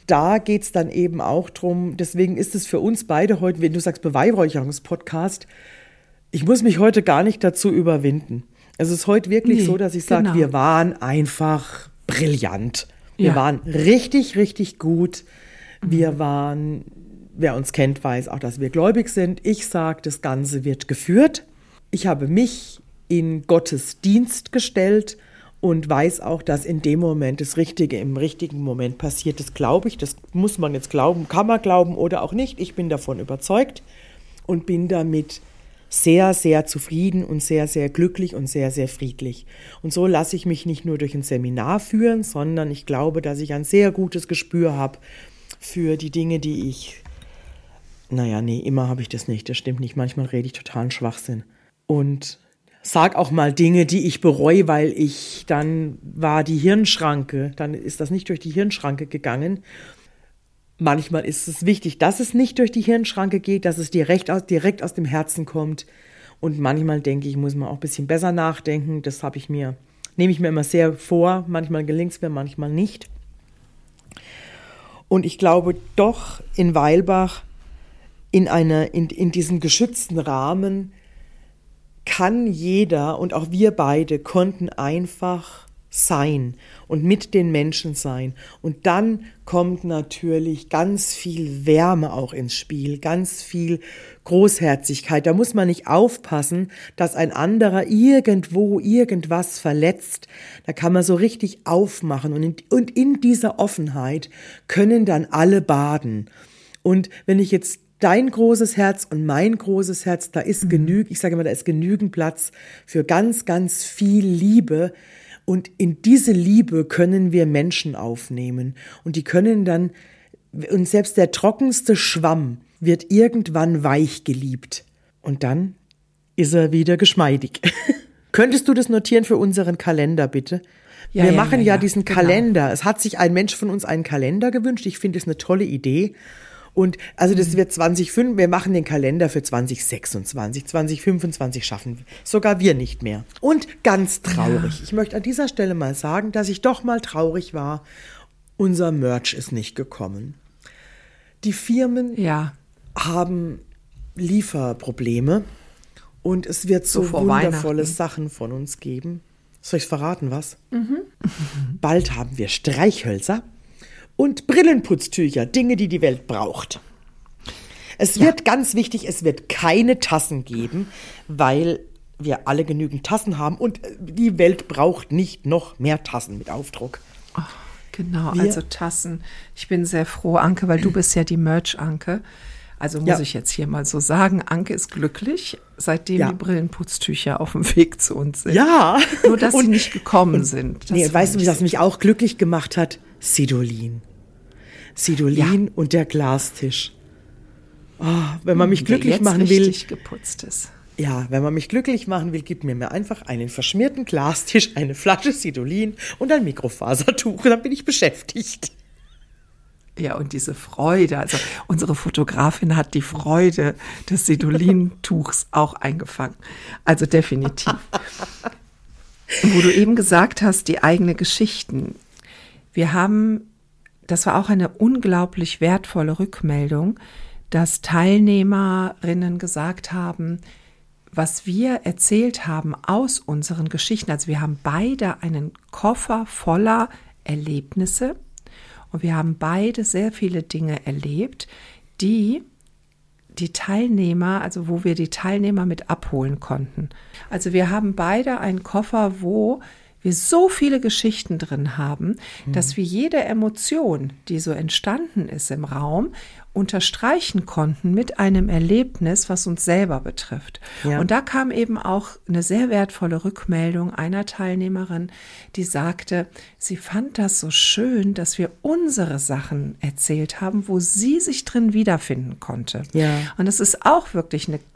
da geht es dann eben auch drum, deswegen ist es für uns beide heute, wenn du sagst Beweihräucherungspodcast, ich muss mich heute gar nicht dazu überwinden. Es ist heute wirklich nee, so, dass ich sage, genau. wir waren einfach brillant. Wir ja. waren richtig, richtig gut. Wir waren, wer uns kennt, weiß auch, dass wir gläubig sind. Ich sage, das Ganze wird geführt. Ich habe mich in Gottes Dienst gestellt und weiß auch, dass in dem Moment das Richtige im richtigen Moment passiert. Das glaube ich, das muss man jetzt glauben, kann man glauben oder auch nicht. Ich bin davon überzeugt und bin damit sehr, sehr zufrieden und sehr, sehr glücklich und sehr, sehr friedlich. Und so lasse ich mich nicht nur durch ein Seminar führen, sondern ich glaube, dass ich ein sehr gutes Gespür habe für die Dinge, die ich, naja, nee, immer habe ich das nicht, das stimmt nicht. Manchmal rede ich totalen Schwachsinn. Und sag auch mal Dinge, die ich bereue, weil ich, dann war die Hirnschranke, dann ist das nicht durch die Hirnschranke gegangen. Manchmal ist es wichtig, dass es nicht durch die Hirnschranke geht, dass es direkt aus, direkt aus dem Herzen kommt. Und manchmal denke ich, muss man auch ein bisschen besser nachdenken. Das habe ich mir, nehme ich mir immer sehr vor. Manchmal gelingt es mir, manchmal nicht. Und ich glaube doch in Weilbach, in, einer, in, in diesem geschützten Rahmen, kann jeder und auch wir beide konnten einfach sein und mit den Menschen sein. Und dann kommt natürlich ganz viel Wärme auch ins Spiel, ganz viel Großherzigkeit. Da muss man nicht aufpassen, dass ein anderer irgendwo irgendwas verletzt. Da kann man so richtig aufmachen und in, und in dieser Offenheit können dann alle baden. Und wenn ich jetzt dein großes Herz und mein großes Herz, da ist genügend, ich sage immer, da ist genügend Platz für ganz, ganz viel Liebe. Und in diese Liebe können wir Menschen aufnehmen. Und die können dann, und selbst der trockenste Schwamm wird irgendwann weich geliebt. Und dann ist er wieder geschmeidig. Könntest du das notieren für unseren Kalender, bitte? Ja, wir ja, machen ja, ja diesen genau. Kalender. Es hat sich ein Mensch von uns einen Kalender gewünscht. Ich finde es eine tolle Idee. Und also das wird zwanzig fünf, wir machen den Kalender für zwanzig sechsundzwanzig, zwanzig fünfundzwanzig schaffen sogar wir nicht mehr. Und ganz traurig, ja. Ich möchte an dieser Stelle mal sagen, dass ich doch mal traurig war, unser Merch ist nicht gekommen. Die Firmen ja. haben Lieferprobleme und es wird so, so wundervolle Sachen von uns geben. Soll ich es verraten, was? Mhm. Bald haben wir Streichhölzer. Und Brillenputztücher, Dinge, die die Welt braucht. Es ja. wird ganz wichtig, es wird keine Tassen geben, weil wir alle genügend Tassen haben und die Welt braucht nicht noch mehr Tassen mit Aufdruck. Oh, genau, wir, also Tassen. Ich bin sehr froh, Anke, weil du bist ja die Merch-Anke. Also muss ja. ich jetzt hier mal so sagen, Anke ist glücklich, seitdem ja. die Brillenputztücher auf dem Weg zu uns sind. Ja. Nur, dass und, sie nicht gekommen und, sind. Das nee, weißt du, was mich auch glücklich gemacht hat? Sidolin. Sidolin ja. und der Glastisch. Oh, wenn man mich der glücklich machen will. Richtig geputzt ist. Ja, wenn man mich glücklich machen will, gibt mir mir einfach einen verschmierten Glastisch, eine Flasche Sidolin und ein Mikrofasertuch. Und dann bin ich beschäftigt. Ja, und diese Freude, also unsere Fotografin hat die Freude des Sidolin-Tuchs auch eingefangen. Also definitiv. Wo du eben gesagt hast, die eigene Geschichten. Wir haben, das war auch eine unglaublich wertvolle Rückmeldung, dass Teilnehmerinnen gesagt haben, was wir erzählt haben aus unseren Geschichten. Also wir haben beide einen Koffer voller Erlebnisse. Und wir haben beide sehr viele Dinge erlebt, die die Teilnehmer, also wo wir die Teilnehmer mit abholen konnten. Also wir haben beide einen Koffer, wo wir so viele Geschichten drin haben, mhm. dass wir jede Emotion, die so entstanden ist im Raum, unterstreichen konnten mit einem Erlebnis, was uns selber betrifft. Ja. Und da kam eben auch eine sehr wertvolle Rückmeldung einer Teilnehmerin, die sagte, sie fand das so schön, dass wir unsere Sachen erzählt haben, wo sie sich drin wiederfinden konnte. Ja. Und das ist auch wirklich eine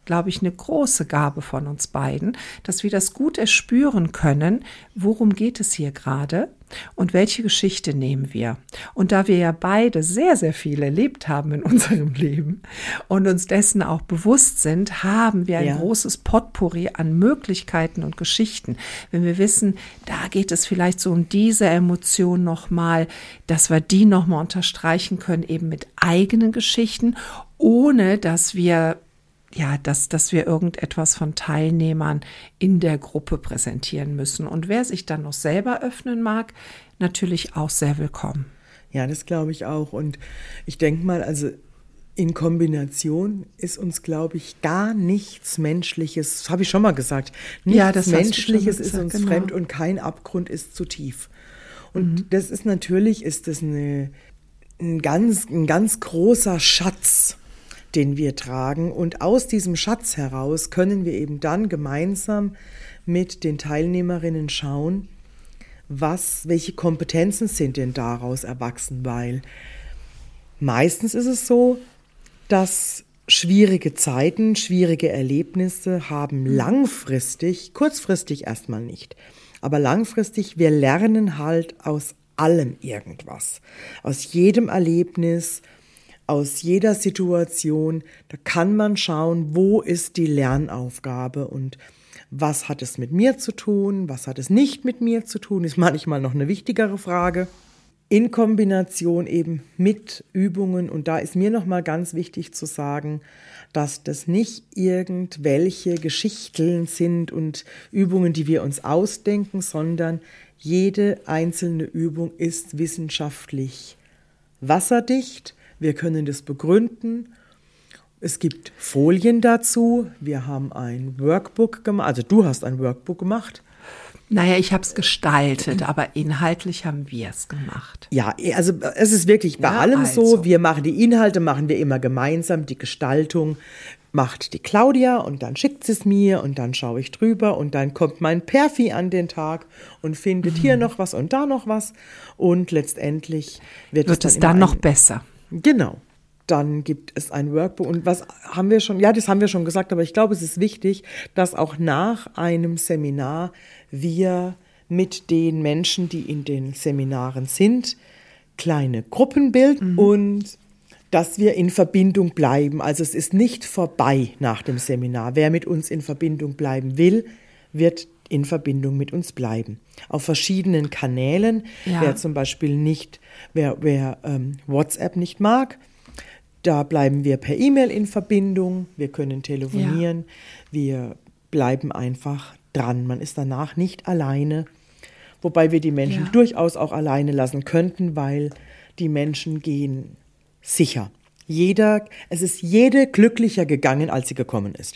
glaube ich, eine große Gabe von uns beiden, dass wir das gut erspüren können, worum geht es hier gerade und welche Geschichte nehmen wir. Und da wir ja beide sehr, sehr viel erlebt haben in unserem Leben und uns dessen auch bewusst sind, haben wir ein ja. großes Potpourri an Möglichkeiten und Geschichten. Wenn wir wissen, da geht es vielleicht so um diese Emotion nochmal, dass wir die nochmal unterstreichen können, eben mit eigenen Geschichten, ohne dass wir Ja, dass, dass wir irgendetwas von Teilnehmern in der Gruppe präsentieren müssen. Und wer sich dann noch selber öffnen mag, natürlich auch sehr willkommen. Ja, das glaube ich auch. Und ich denke mal, also in Kombination ist uns, glaube ich, gar nichts Menschliches, das habe ich schon mal gesagt, nichts ja, das Menschliches gesagt, ist uns genau. fremd und kein Abgrund ist zu tief. Und Mhm. das ist natürlich, ist das eine, ein, ganz, ein ganz großer Schatz, den wir tragen. Und aus diesem Schatz heraus können wir eben dann gemeinsam mit den Teilnehmerinnen schauen, was, welche Kompetenzen sind denn daraus erwachsen, weil meistens ist es so, dass schwierige Zeiten, schwierige Erlebnisse haben langfristig, kurzfristig erstmal nicht, aber langfristig, wir lernen halt aus allem irgendwas, aus jedem Erlebnis, aus jeder Situation, da kann man schauen, wo ist die Lernaufgabe und was hat es mit mir zu tun, was hat es nicht mit mir zu tun, ist manchmal noch eine wichtigere Frage. In Kombination eben mit Übungen, und da ist mir nochmal ganz wichtig zu sagen, dass das nicht irgendwelche Geschichten sind und Übungen, die wir uns ausdenken, sondern jede einzelne Übung ist wissenschaftlich wasserdicht. Wir können das begründen. Es gibt Folien dazu. Wir haben ein Workbook gemacht. Also du hast ein Workbook gemacht. Naja, ich habe es gestaltet, aber inhaltlich haben wir es gemacht. Ja, also es ist wirklich bei ja, allem also. so. Wir machen die Inhalte, machen wir immer gemeinsam. Die Gestaltung macht die Claudia und dann schickt sie es mir und dann schaue ich drüber und dann kommt mein Perfi an den Tag und findet mhm. hier noch was und da noch was. Und letztendlich wird, wird es dann, dann, dann noch ein, besser. Genau. Dann gibt es ein Workbook. Und was haben wir schon? Ja, das haben wir schon gesagt, aber ich glaube, es ist wichtig, dass auch nach einem Seminar wir mit den Menschen, die in den Seminaren sind, kleine Gruppen bilden mhm. und dass wir in Verbindung bleiben. Also es ist nicht vorbei nach dem Seminar. Wer mit uns in Verbindung bleiben will, wird in Verbindung mit uns bleiben. Auf verschiedenen Kanälen. Ja. Wer zum Beispiel nicht, wer, wer ähm, WhatsApp nicht mag, da bleiben wir per E-Mail in Verbindung. Wir können telefonieren. Ja. Wir bleiben einfach dran. Man ist danach nicht alleine. Wobei wir die Menschen ja. durchaus auch alleine lassen könnten, weil die Menschen gehen sicher. Jeder, es ist jede glücklicher gegangen, als sie gekommen ist.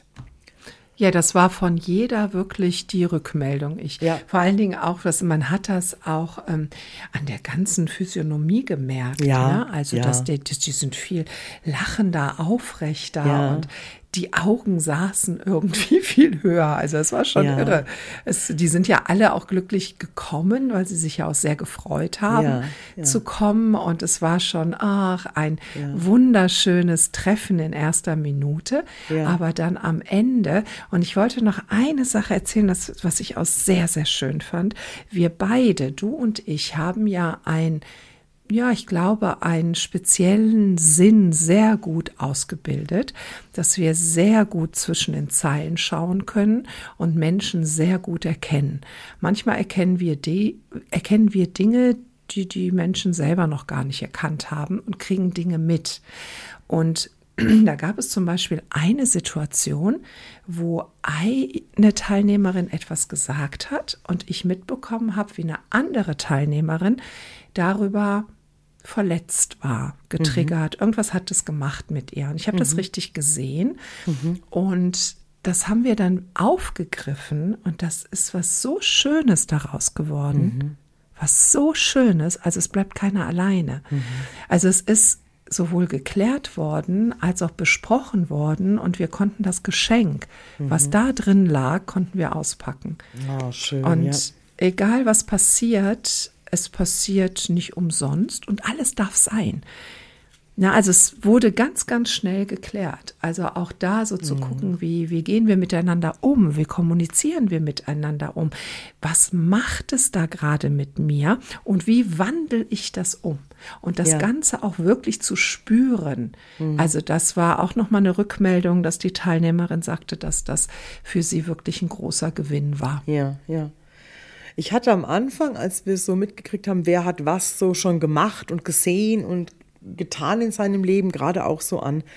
Ja, das war von jeder wirklich die Rückmeldung. Ich, ja. Vor allen Dingen auch, dass man hat das auch ähm, an der ganzen Physiognomie gemerkt. Ja, ne? Also, ja. dass die, die sind viel lachender, aufrechter ja. und die Augen saßen irgendwie viel höher. Also es war schon ja. irre. Es, die sind ja alle auch glücklich gekommen, weil sie sich ja auch sehr gefreut haben, ja, ja. zu kommen. Und es war schon, ach, ein ja. wunderschönes Treffen in erster Minute. Ja. Aber dann am Ende, und ich wollte noch eine Sache erzählen, das, was ich auch sehr, sehr schön fand. Wir beide, du und ich, haben ja ein Ja, ich glaube, einen speziellen Sinn sehr gut ausgebildet, dass wir sehr gut zwischen den Zeilen schauen können und Menschen sehr gut erkennen. Manchmal erkennen wir, die, erkennen wir Dinge, die die Menschen selber noch gar nicht erkannt haben und kriegen Dinge mit. Und da gab es zum Beispiel eine Situation, wo eine Teilnehmerin etwas gesagt hat und ich mitbekommen habe, wie eine andere Teilnehmerin darüber verletzt war, getriggert. Mhm. Irgendwas hat es gemacht mit ihr. Und ich habe mhm. das richtig gesehen. Mhm. Und das haben wir dann aufgegriffen. Und das ist was so Schönes daraus geworden. Mhm. Was so Schönes. Also es bleibt keiner alleine. Mhm. Also es ist sowohl geklärt worden, als auch besprochen worden. Und wir konnten das Geschenk, mhm. was da drin lag, konnten wir auspacken. Oh, schön, und ja. egal was passiert, es passiert nicht umsonst und alles darf sein. Na, also es wurde ganz, ganz schnell geklärt. Also auch da so zu mhm. gucken, wie, wie gehen wir miteinander um? Wie kommunizieren wir miteinander um? Was macht es da gerade mit mir? Und wie wandle ich das um? Und das ja. Ganze auch wirklich zu spüren. Mhm. Also das war auch nochmal eine Rückmeldung, dass die Teilnehmerin sagte, dass das für sie wirklich ein großer Gewinn war. Ja, ja. Ich hatte am Anfang, als wir es so mitgekriegt haben, wer hat was so schon gemacht und gesehen und getan in seinem Leben, gerade auch so an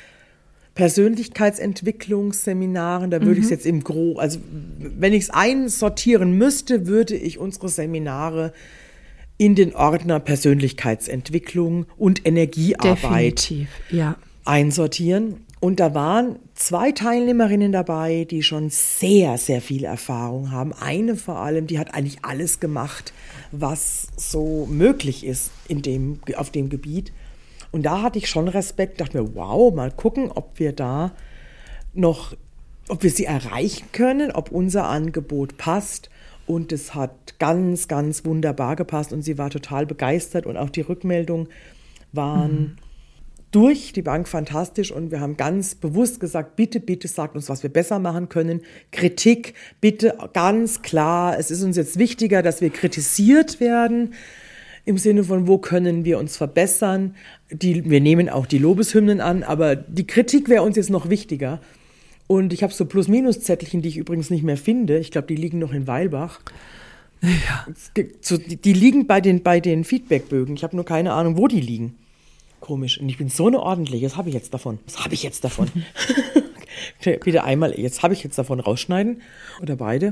Persönlichkeitsentwicklungsseminaren, da würde mhm. ich es jetzt im Gro, also wenn ich es einsortieren müsste, würde ich unsere Seminare in den Ordner Persönlichkeitsentwicklung und Energiearbeit Definitiv, ja. einsortieren. Und da waren zwei Teilnehmerinnen dabei, die schon sehr, sehr viel Erfahrung haben. Eine vor allem, die hat eigentlich alles gemacht, was so möglich ist in dem, auf dem Gebiet. Und da hatte ich schon Respekt, dachte mir, wow, mal gucken, ob wir da noch, ob wir sie erreichen können, ob unser Angebot passt. Und es hat ganz, ganz wunderbar gepasst und sie war total begeistert und auch die Rückmeldungen waren mhm. durch die Bank fantastisch und wir haben ganz bewusst gesagt, bitte, bitte sagt uns, was wir besser machen können. Kritik, bitte ganz klar, es ist uns jetzt wichtiger, dass wir kritisiert werden, im Sinne von, wo können wir uns verbessern. Die, wir nehmen auch die Lobeshymnen an, aber die Kritik wäre uns jetzt noch wichtiger. Und ich habe so Plus-Minus-Zettelchen, die ich übrigens nicht mehr finde. Ich glaube, die liegen noch in Weilbach. Ja. So, die, die liegen bei den, bei den Feedbackbögen. Ich habe nur keine Ahnung, wo die liegen. Komisch. Und ich bin so eine ordentliche. Was habe ich jetzt davon? Was habe ich jetzt davon? Wieder einmal, jetzt habe ich jetzt davon rausschneiden. Oder beide?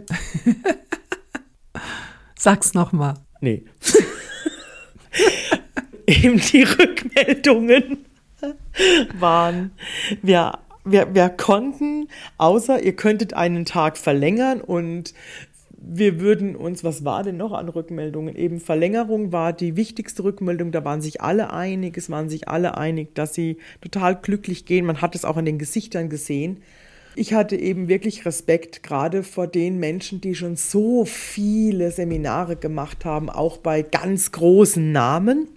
Sag's nochmal. Nee. Eben die Rückmeldungen waren, wir, wir, wir konnten, außer ihr könntet einen Tag verlängern und wir würden uns, was war denn noch an Rückmeldungen? Eben Verlängerung war die wichtigste Rückmeldung, da waren sich alle einig, es waren sich alle einig, dass sie total glücklich gehen, man hat es auch an den Gesichtern gesehen. Ich hatte eben wirklich Respekt, gerade vor den Menschen, die schon so viele Seminare gemacht haben, auch bei ganz großen Namen.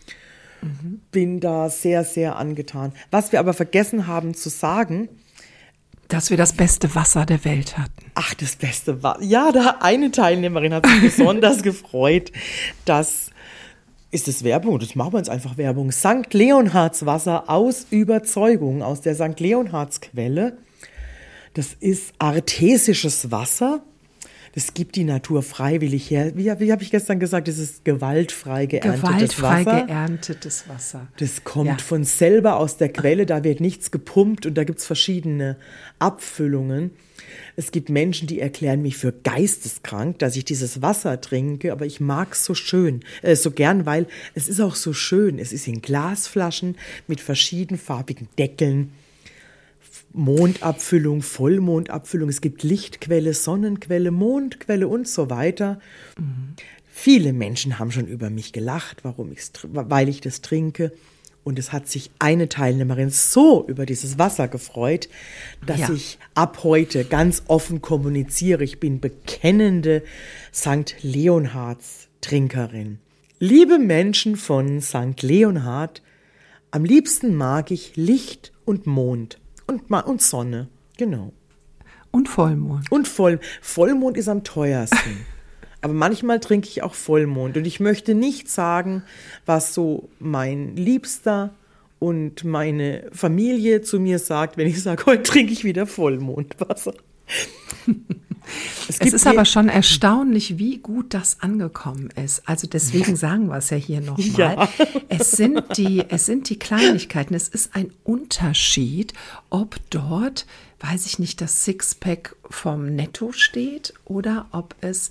Mhm. Bin da sehr, sehr angetan. Was wir aber vergessen haben zu sagen, dass wir das beste Wasser der Welt hatten. Ach, das beste Wasser. Ja, da eine Teilnehmerin hat sich besonders gefreut, dass, ist es Werbung? Das machen wir jetzt einfach Werbung. Sankt Leonhards Wasser aus Überzeugung, aus der Sankt Leonhards Quelle. Das ist artesisches Wasser. Das gibt die Natur freiwillig her. Wie, wie habe ich gestern gesagt, das ist gewaltfrei geerntetes gewaltfrei Wasser. Gewaltfrei geerntetes Wasser. Das kommt ja. von selber aus der Quelle, da wird nichts gepumpt und da gibt es verschiedene Abfüllungen. Es gibt Menschen, die erklären mich für geisteskrank, dass ich dieses Wasser trinke, aber ich mag es so schön, äh, so gern, weil es ist auch so schön. Es ist in Glasflaschen mit verschiedenfarbigen Deckeln. Mondabfüllung, Vollmondabfüllung, es gibt Lichtquelle, Sonnenquelle, Mondquelle und so weiter. Mhm. Viele Menschen haben schon über mich gelacht, warum ich's, weil ich das trinke. Und es hat sich eine Teilnehmerin so über dieses Wasser gefreut, dass ja. ich ab heute ganz offen kommuniziere. Ich bin bekennende Sankt Leonhards Trinkerin. Liebe Menschen von Sankt Leonhard, am liebsten mag ich Licht und Mond. Und, und Sonne, genau. Und Vollmond. Und Voll, Vollmond ist am teuersten. Aber manchmal trinke ich auch Vollmond. Und ich möchte nicht sagen, was so mein Liebster und meine Familie zu mir sagt, wenn ich sage, heute trinke ich wieder Vollmondwasser. Es, es ist aber schon erstaunlich, wie gut das angekommen ist. Also deswegen sagen wir es ja hier nochmal. Ja. Es sind die, es sind die Kleinigkeiten. Es ist ein Unterschied, ob dort, weiß ich nicht, das Sixpack vom Netto steht oder ob es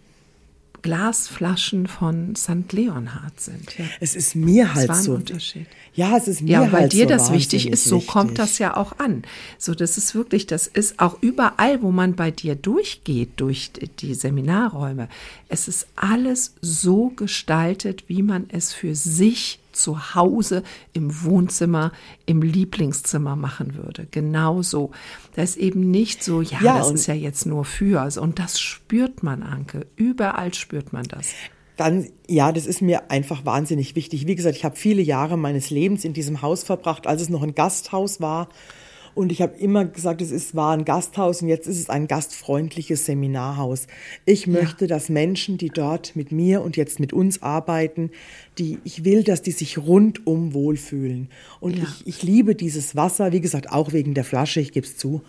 Glasflaschen von Sankt Leonhard sind. Ja. Es ist mir halt das war so. Ein Unterschied. Ja, es ist mir ja, halt weil dir so das wichtig ist, so wichtig. Kommt das ja auch an. So, das ist wirklich, das ist auch überall, wo man bei dir durchgeht, durch die Seminarräume. Es ist alles so gestaltet, wie man es für sich zu Hause, im Wohnzimmer, im Lieblingszimmer machen würde. Genauso. Da ist eben nicht so, ja, ja das ist ja jetzt nur für. Und das spürt man, Anke. Überall spürt man das. Dann, ja, das ist mir einfach wahnsinnig wichtig. Wie gesagt, ich habe viele Jahre meines Lebens in diesem Haus verbracht, als es noch ein Gasthaus war. Und ich habe immer gesagt, es ist, war ein Gasthaus und jetzt ist es ein gastfreundliches Seminarhaus. Ich möchte, ja. dass Menschen, die dort mit mir und jetzt mit uns arbeiten, die, ich will, dass die sich rundum wohlfühlen. Und ja. ich, ich liebe dieses Wasser, wie gesagt, auch wegen der Flasche, ich gebe es zu.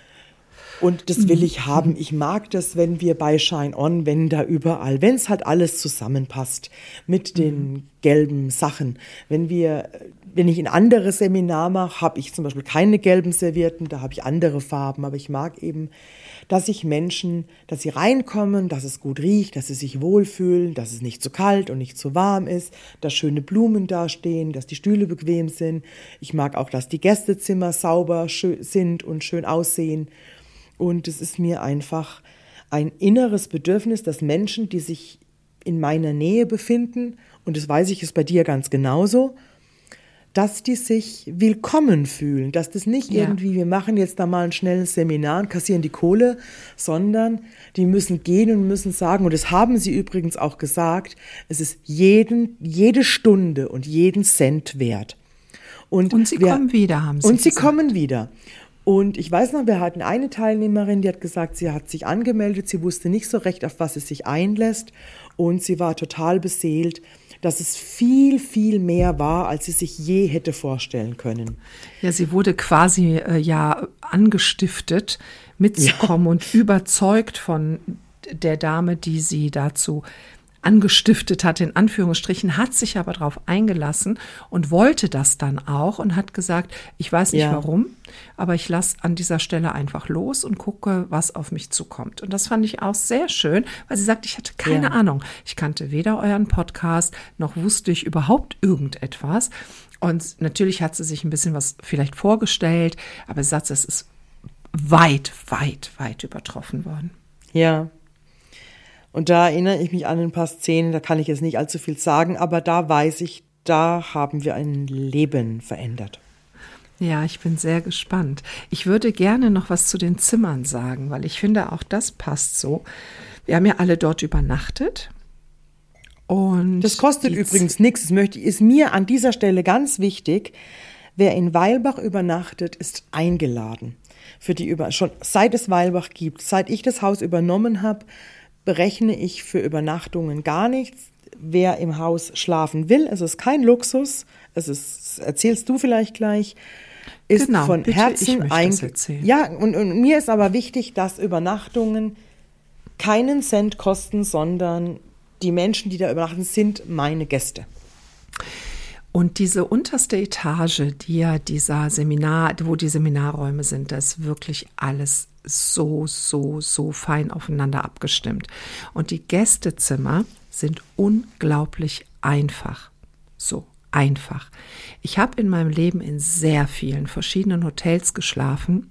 Und das will ich haben. Ich mag das, wenn wir bei Shine On, wenn da überall, wenn es halt alles zusammenpasst mit den gelben Sachen. Wenn wir, wenn ich ein anderes Seminar mache, habe ich zum Beispiel keine gelben Servietten, da habe ich andere Farben. Aber ich mag eben, dass sich Menschen, dass sie reinkommen, dass es gut riecht, dass sie sich wohlfühlen, dass es nicht zu kalt und nicht zu warm ist, dass schöne Blumen da stehen, dass die Stühle bequem sind. Ich mag auch, dass die Gästezimmer sauber sind und schön aussehen. Und es ist mir einfach ein inneres Bedürfnis, dass Menschen, die sich in meiner Nähe befinden, und das weiß ich, ist bei dir ganz genauso, dass die sich willkommen fühlen, dass das nicht ja. irgendwie, wir machen jetzt da mal ein schnelles Seminar und kassieren die Kohle, sondern die müssen gehen und müssen sagen, und das haben sie übrigens auch gesagt, es ist jeden, jede Stunde und jeden Cent wert. Und, und sie wir, kommen wieder, haben sie Und sie gesagt. kommen wieder. Und ich weiß noch, wir hatten eine Teilnehmerin, die hat gesagt, sie hat sich angemeldet, sie wusste nicht so recht, auf was sie sich einlässt und sie war total beseelt, dass es viel, viel mehr war, als sie sich je hätte vorstellen können. Ja, sie wurde quasi äh, ja angestiftet, mitzukommen ja. und überzeugt von der Dame, die sie dazu angestiftet hat, in Anführungsstrichen, hat sich aber darauf eingelassen und wollte das dann auch und hat gesagt, ich weiß nicht ja. warum, aber ich lasse an dieser Stelle einfach los und gucke, was auf mich zukommt. Und das fand ich auch sehr schön, weil sie sagt, ich hatte keine ja. Ahnung. Ich kannte weder euren Podcast, noch wusste ich überhaupt irgendetwas. Und natürlich hat sie sich ein bisschen was vielleicht vorgestellt, aber sie sagt, es ist weit, weit, weit übertroffen worden. Ja. Und da erinnere ich mich an ein paar Szenen, da kann ich jetzt nicht allzu viel sagen, aber da weiß ich, da haben wir ein Leben verändert. Ja, ich bin sehr gespannt. Ich würde gerne noch was zu den Zimmern sagen, weil ich finde, auch das passt so. Wir haben ja alle dort übernachtet. Und das kostet übrigens nichts. Das möchte, ist mir an dieser Stelle ganz wichtig. Wer in Weilbach übernachtet, ist eingeladen. Für die über, schon seit es Weilbach gibt, seit ich das Haus übernommen habe, berechne ich für Übernachtungen gar nichts. Wer im Haus schlafen will, es ist kein Luxus, es ist, erzählst du vielleicht gleich, ist genau, von bitte, Herzen ein. Ja, und, und mir ist aber wichtig, dass Übernachtungen keinen Cent kosten, sondern die Menschen, die da übernachten, sind meine Gäste. Und diese unterste Etage, die ja dieser Seminar, wo die Seminarräume sind, da ist wirklich alles so, so, so fein aufeinander abgestimmt. Und die Gästezimmer sind unglaublich einfach. So einfach. Ich habe in meinem Leben in sehr vielen verschiedenen Hotels geschlafen,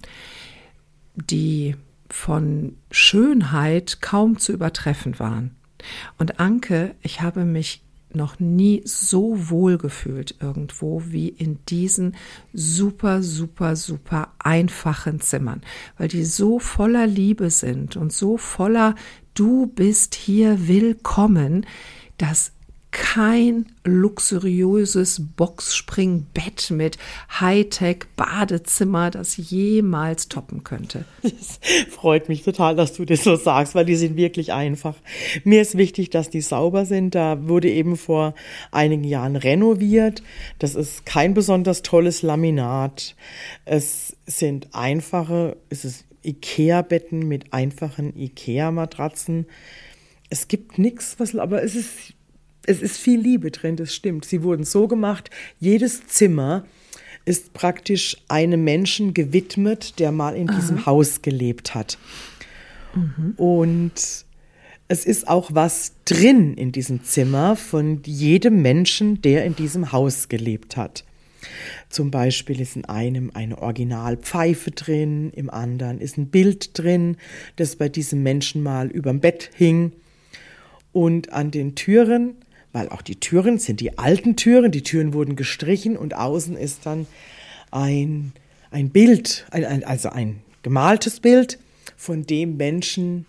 die von Schönheit kaum zu übertreffen waren. Und Anke, ich habe mich noch nie so wohl gefühlt irgendwo wie in diesen super, super, super einfachen Zimmern, weil die so voller Liebe sind und so voller du bist hier willkommen, dass kein luxuriöses Boxspringbett mit Hightech-Badezimmer das jemals toppen könnte. Das freut mich total, dass du das so sagst, weil die sind wirklich einfach. Mir ist wichtig, dass die sauber sind. Da wurde eben vor einigen Jahren renoviert. Das ist kein besonders tolles Laminat. Es sind einfache, es ist Ikea-Betten mit einfachen Ikea-Matratzen. Es gibt nichts, was, aber es ist Es ist viel Liebe drin, das stimmt. Sie wurden so gemacht, jedes Zimmer ist praktisch einem Menschen gewidmet, der mal in Aha. diesem Haus gelebt hat. Mhm. Und es ist auch was drin in diesem Zimmer von jedem Menschen, der in diesem Haus gelebt hat. Zum Beispiel ist in einem eine Originalpfeife drin, im anderen ist ein Bild drin, das bei diesem Menschen mal überm Bett hing. Und an den Türen, weil auch die Türen sind die alten Türen, die Türen wurden gestrichen und außen ist dann ein, ein Bild, ein, ein, also ein gemaltes Bild von dem Menschen,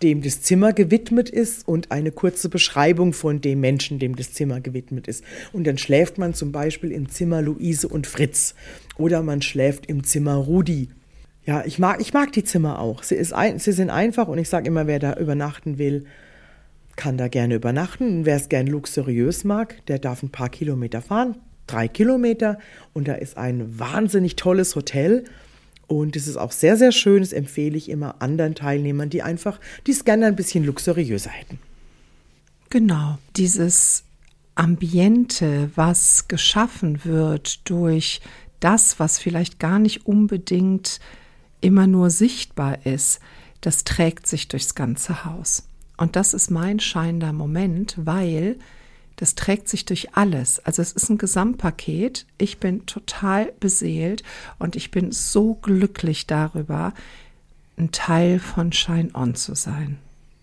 dem das Zimmer gewidmet ist und eine kurze Beschreibung von dem Menschen, dem das Zimmer gewidmet ist. Und dann schläft man zum Beispiel im Zimmer Luise und Fritz oder man schläft im Zimmer Rudi. Ja, ich mag, ich mag die Zimmer auch. Sie, ist ein, sie sind einfach und ich sage immer, wer da übernachten will, kann da gerne übernachten. Und wer es gern luxuriös mag, der darf ein paar Kilometer fahren, drei Kilometer. Und da ist ein wahnsinnig tolles Hotel. Und es ist auch sehr, sehr schön. Das empfehle ich immer anderen Teilnehmern, die einfach, die es gerne ein bisschen luxuriöser hätten. Genau, dieses Ambiente, was geschaffen wird durch das, was vielleicht gar nicht unbedingt immer nur sichtbar ist, das trägt sich durchs ganze Haus. Und das ist mein scheinender Moment, weil das trägt sich durch alles. Also es ist ein Gesamtpaket. Ich bin total beseelt und ich bin so glücklich darüber, ein Teil von Shine On zu sein.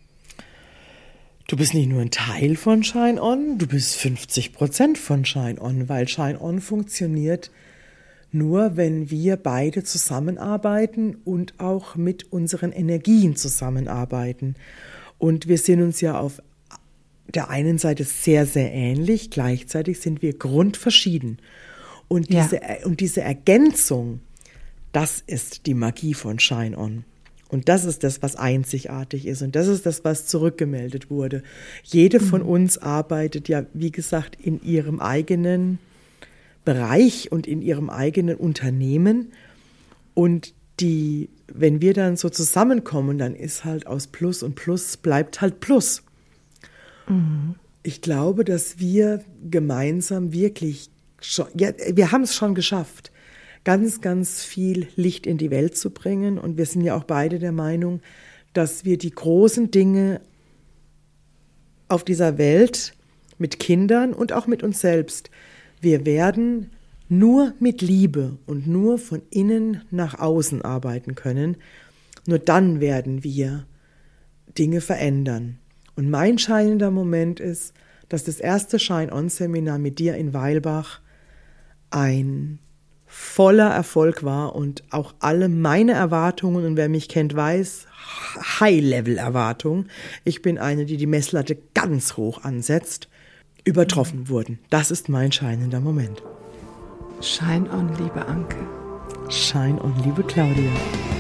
Du bist nicht nur ein Teil von Shine On, du bist fünfzig Prozent von Shine On, weil Shine On funktioniert nur, wenn wir beide zusammenarbeiten und auch mit unseren Energien zusammenarbeiten. Und wir sind uns ja auf der einen Seite sehr, sehr ähnlich, gleichzeitig sind wir grundverschieden. Und diese, ja. und diese Ergänzung, das ist die Magie von Shine On. Und das ist das, was einzigartig ist. Und das ist das, was zurückgemeldet wurde. Jede mhm. von uns arbeitet ja, wie gesagt, in ihrem eigenen Bereich und in ihrem eigenen Unternehmen. Und die, wenn wir dann so zusammenkommen, dann ist halt aus Plus und Plus bleibt halt Plus. Mhm. Ich glaube, dass wir gemeinsam wirklich schon, ja, wir haben es schon geschafft, ganz, ganz viel Licht in die Welt zu bringen. Und wir sind ja auch beide der Meinung, dass wir die großen Dinge auf dieser Welt mit Kindern und auch mit uns selbst, wir werden nur mit Liebe und nur von innen nach außen arbeiten können. Nur dann werden wir Dinge verändern. Und mein scheinender Moment ist, dass das erste Shine-On-Seminar mit dir in Weilbach ein voller Erfolg war und auch alle meine Erwartungen, und wer mich kennt, weiß, High-Level-Erwartungen, ich bin eine, die die Messlatte ganz hoch ansetzt, übertroffen wurden. Das ist mein scheinender Moment. Shine On, liebe Anke. Shine On, liebe Claudia.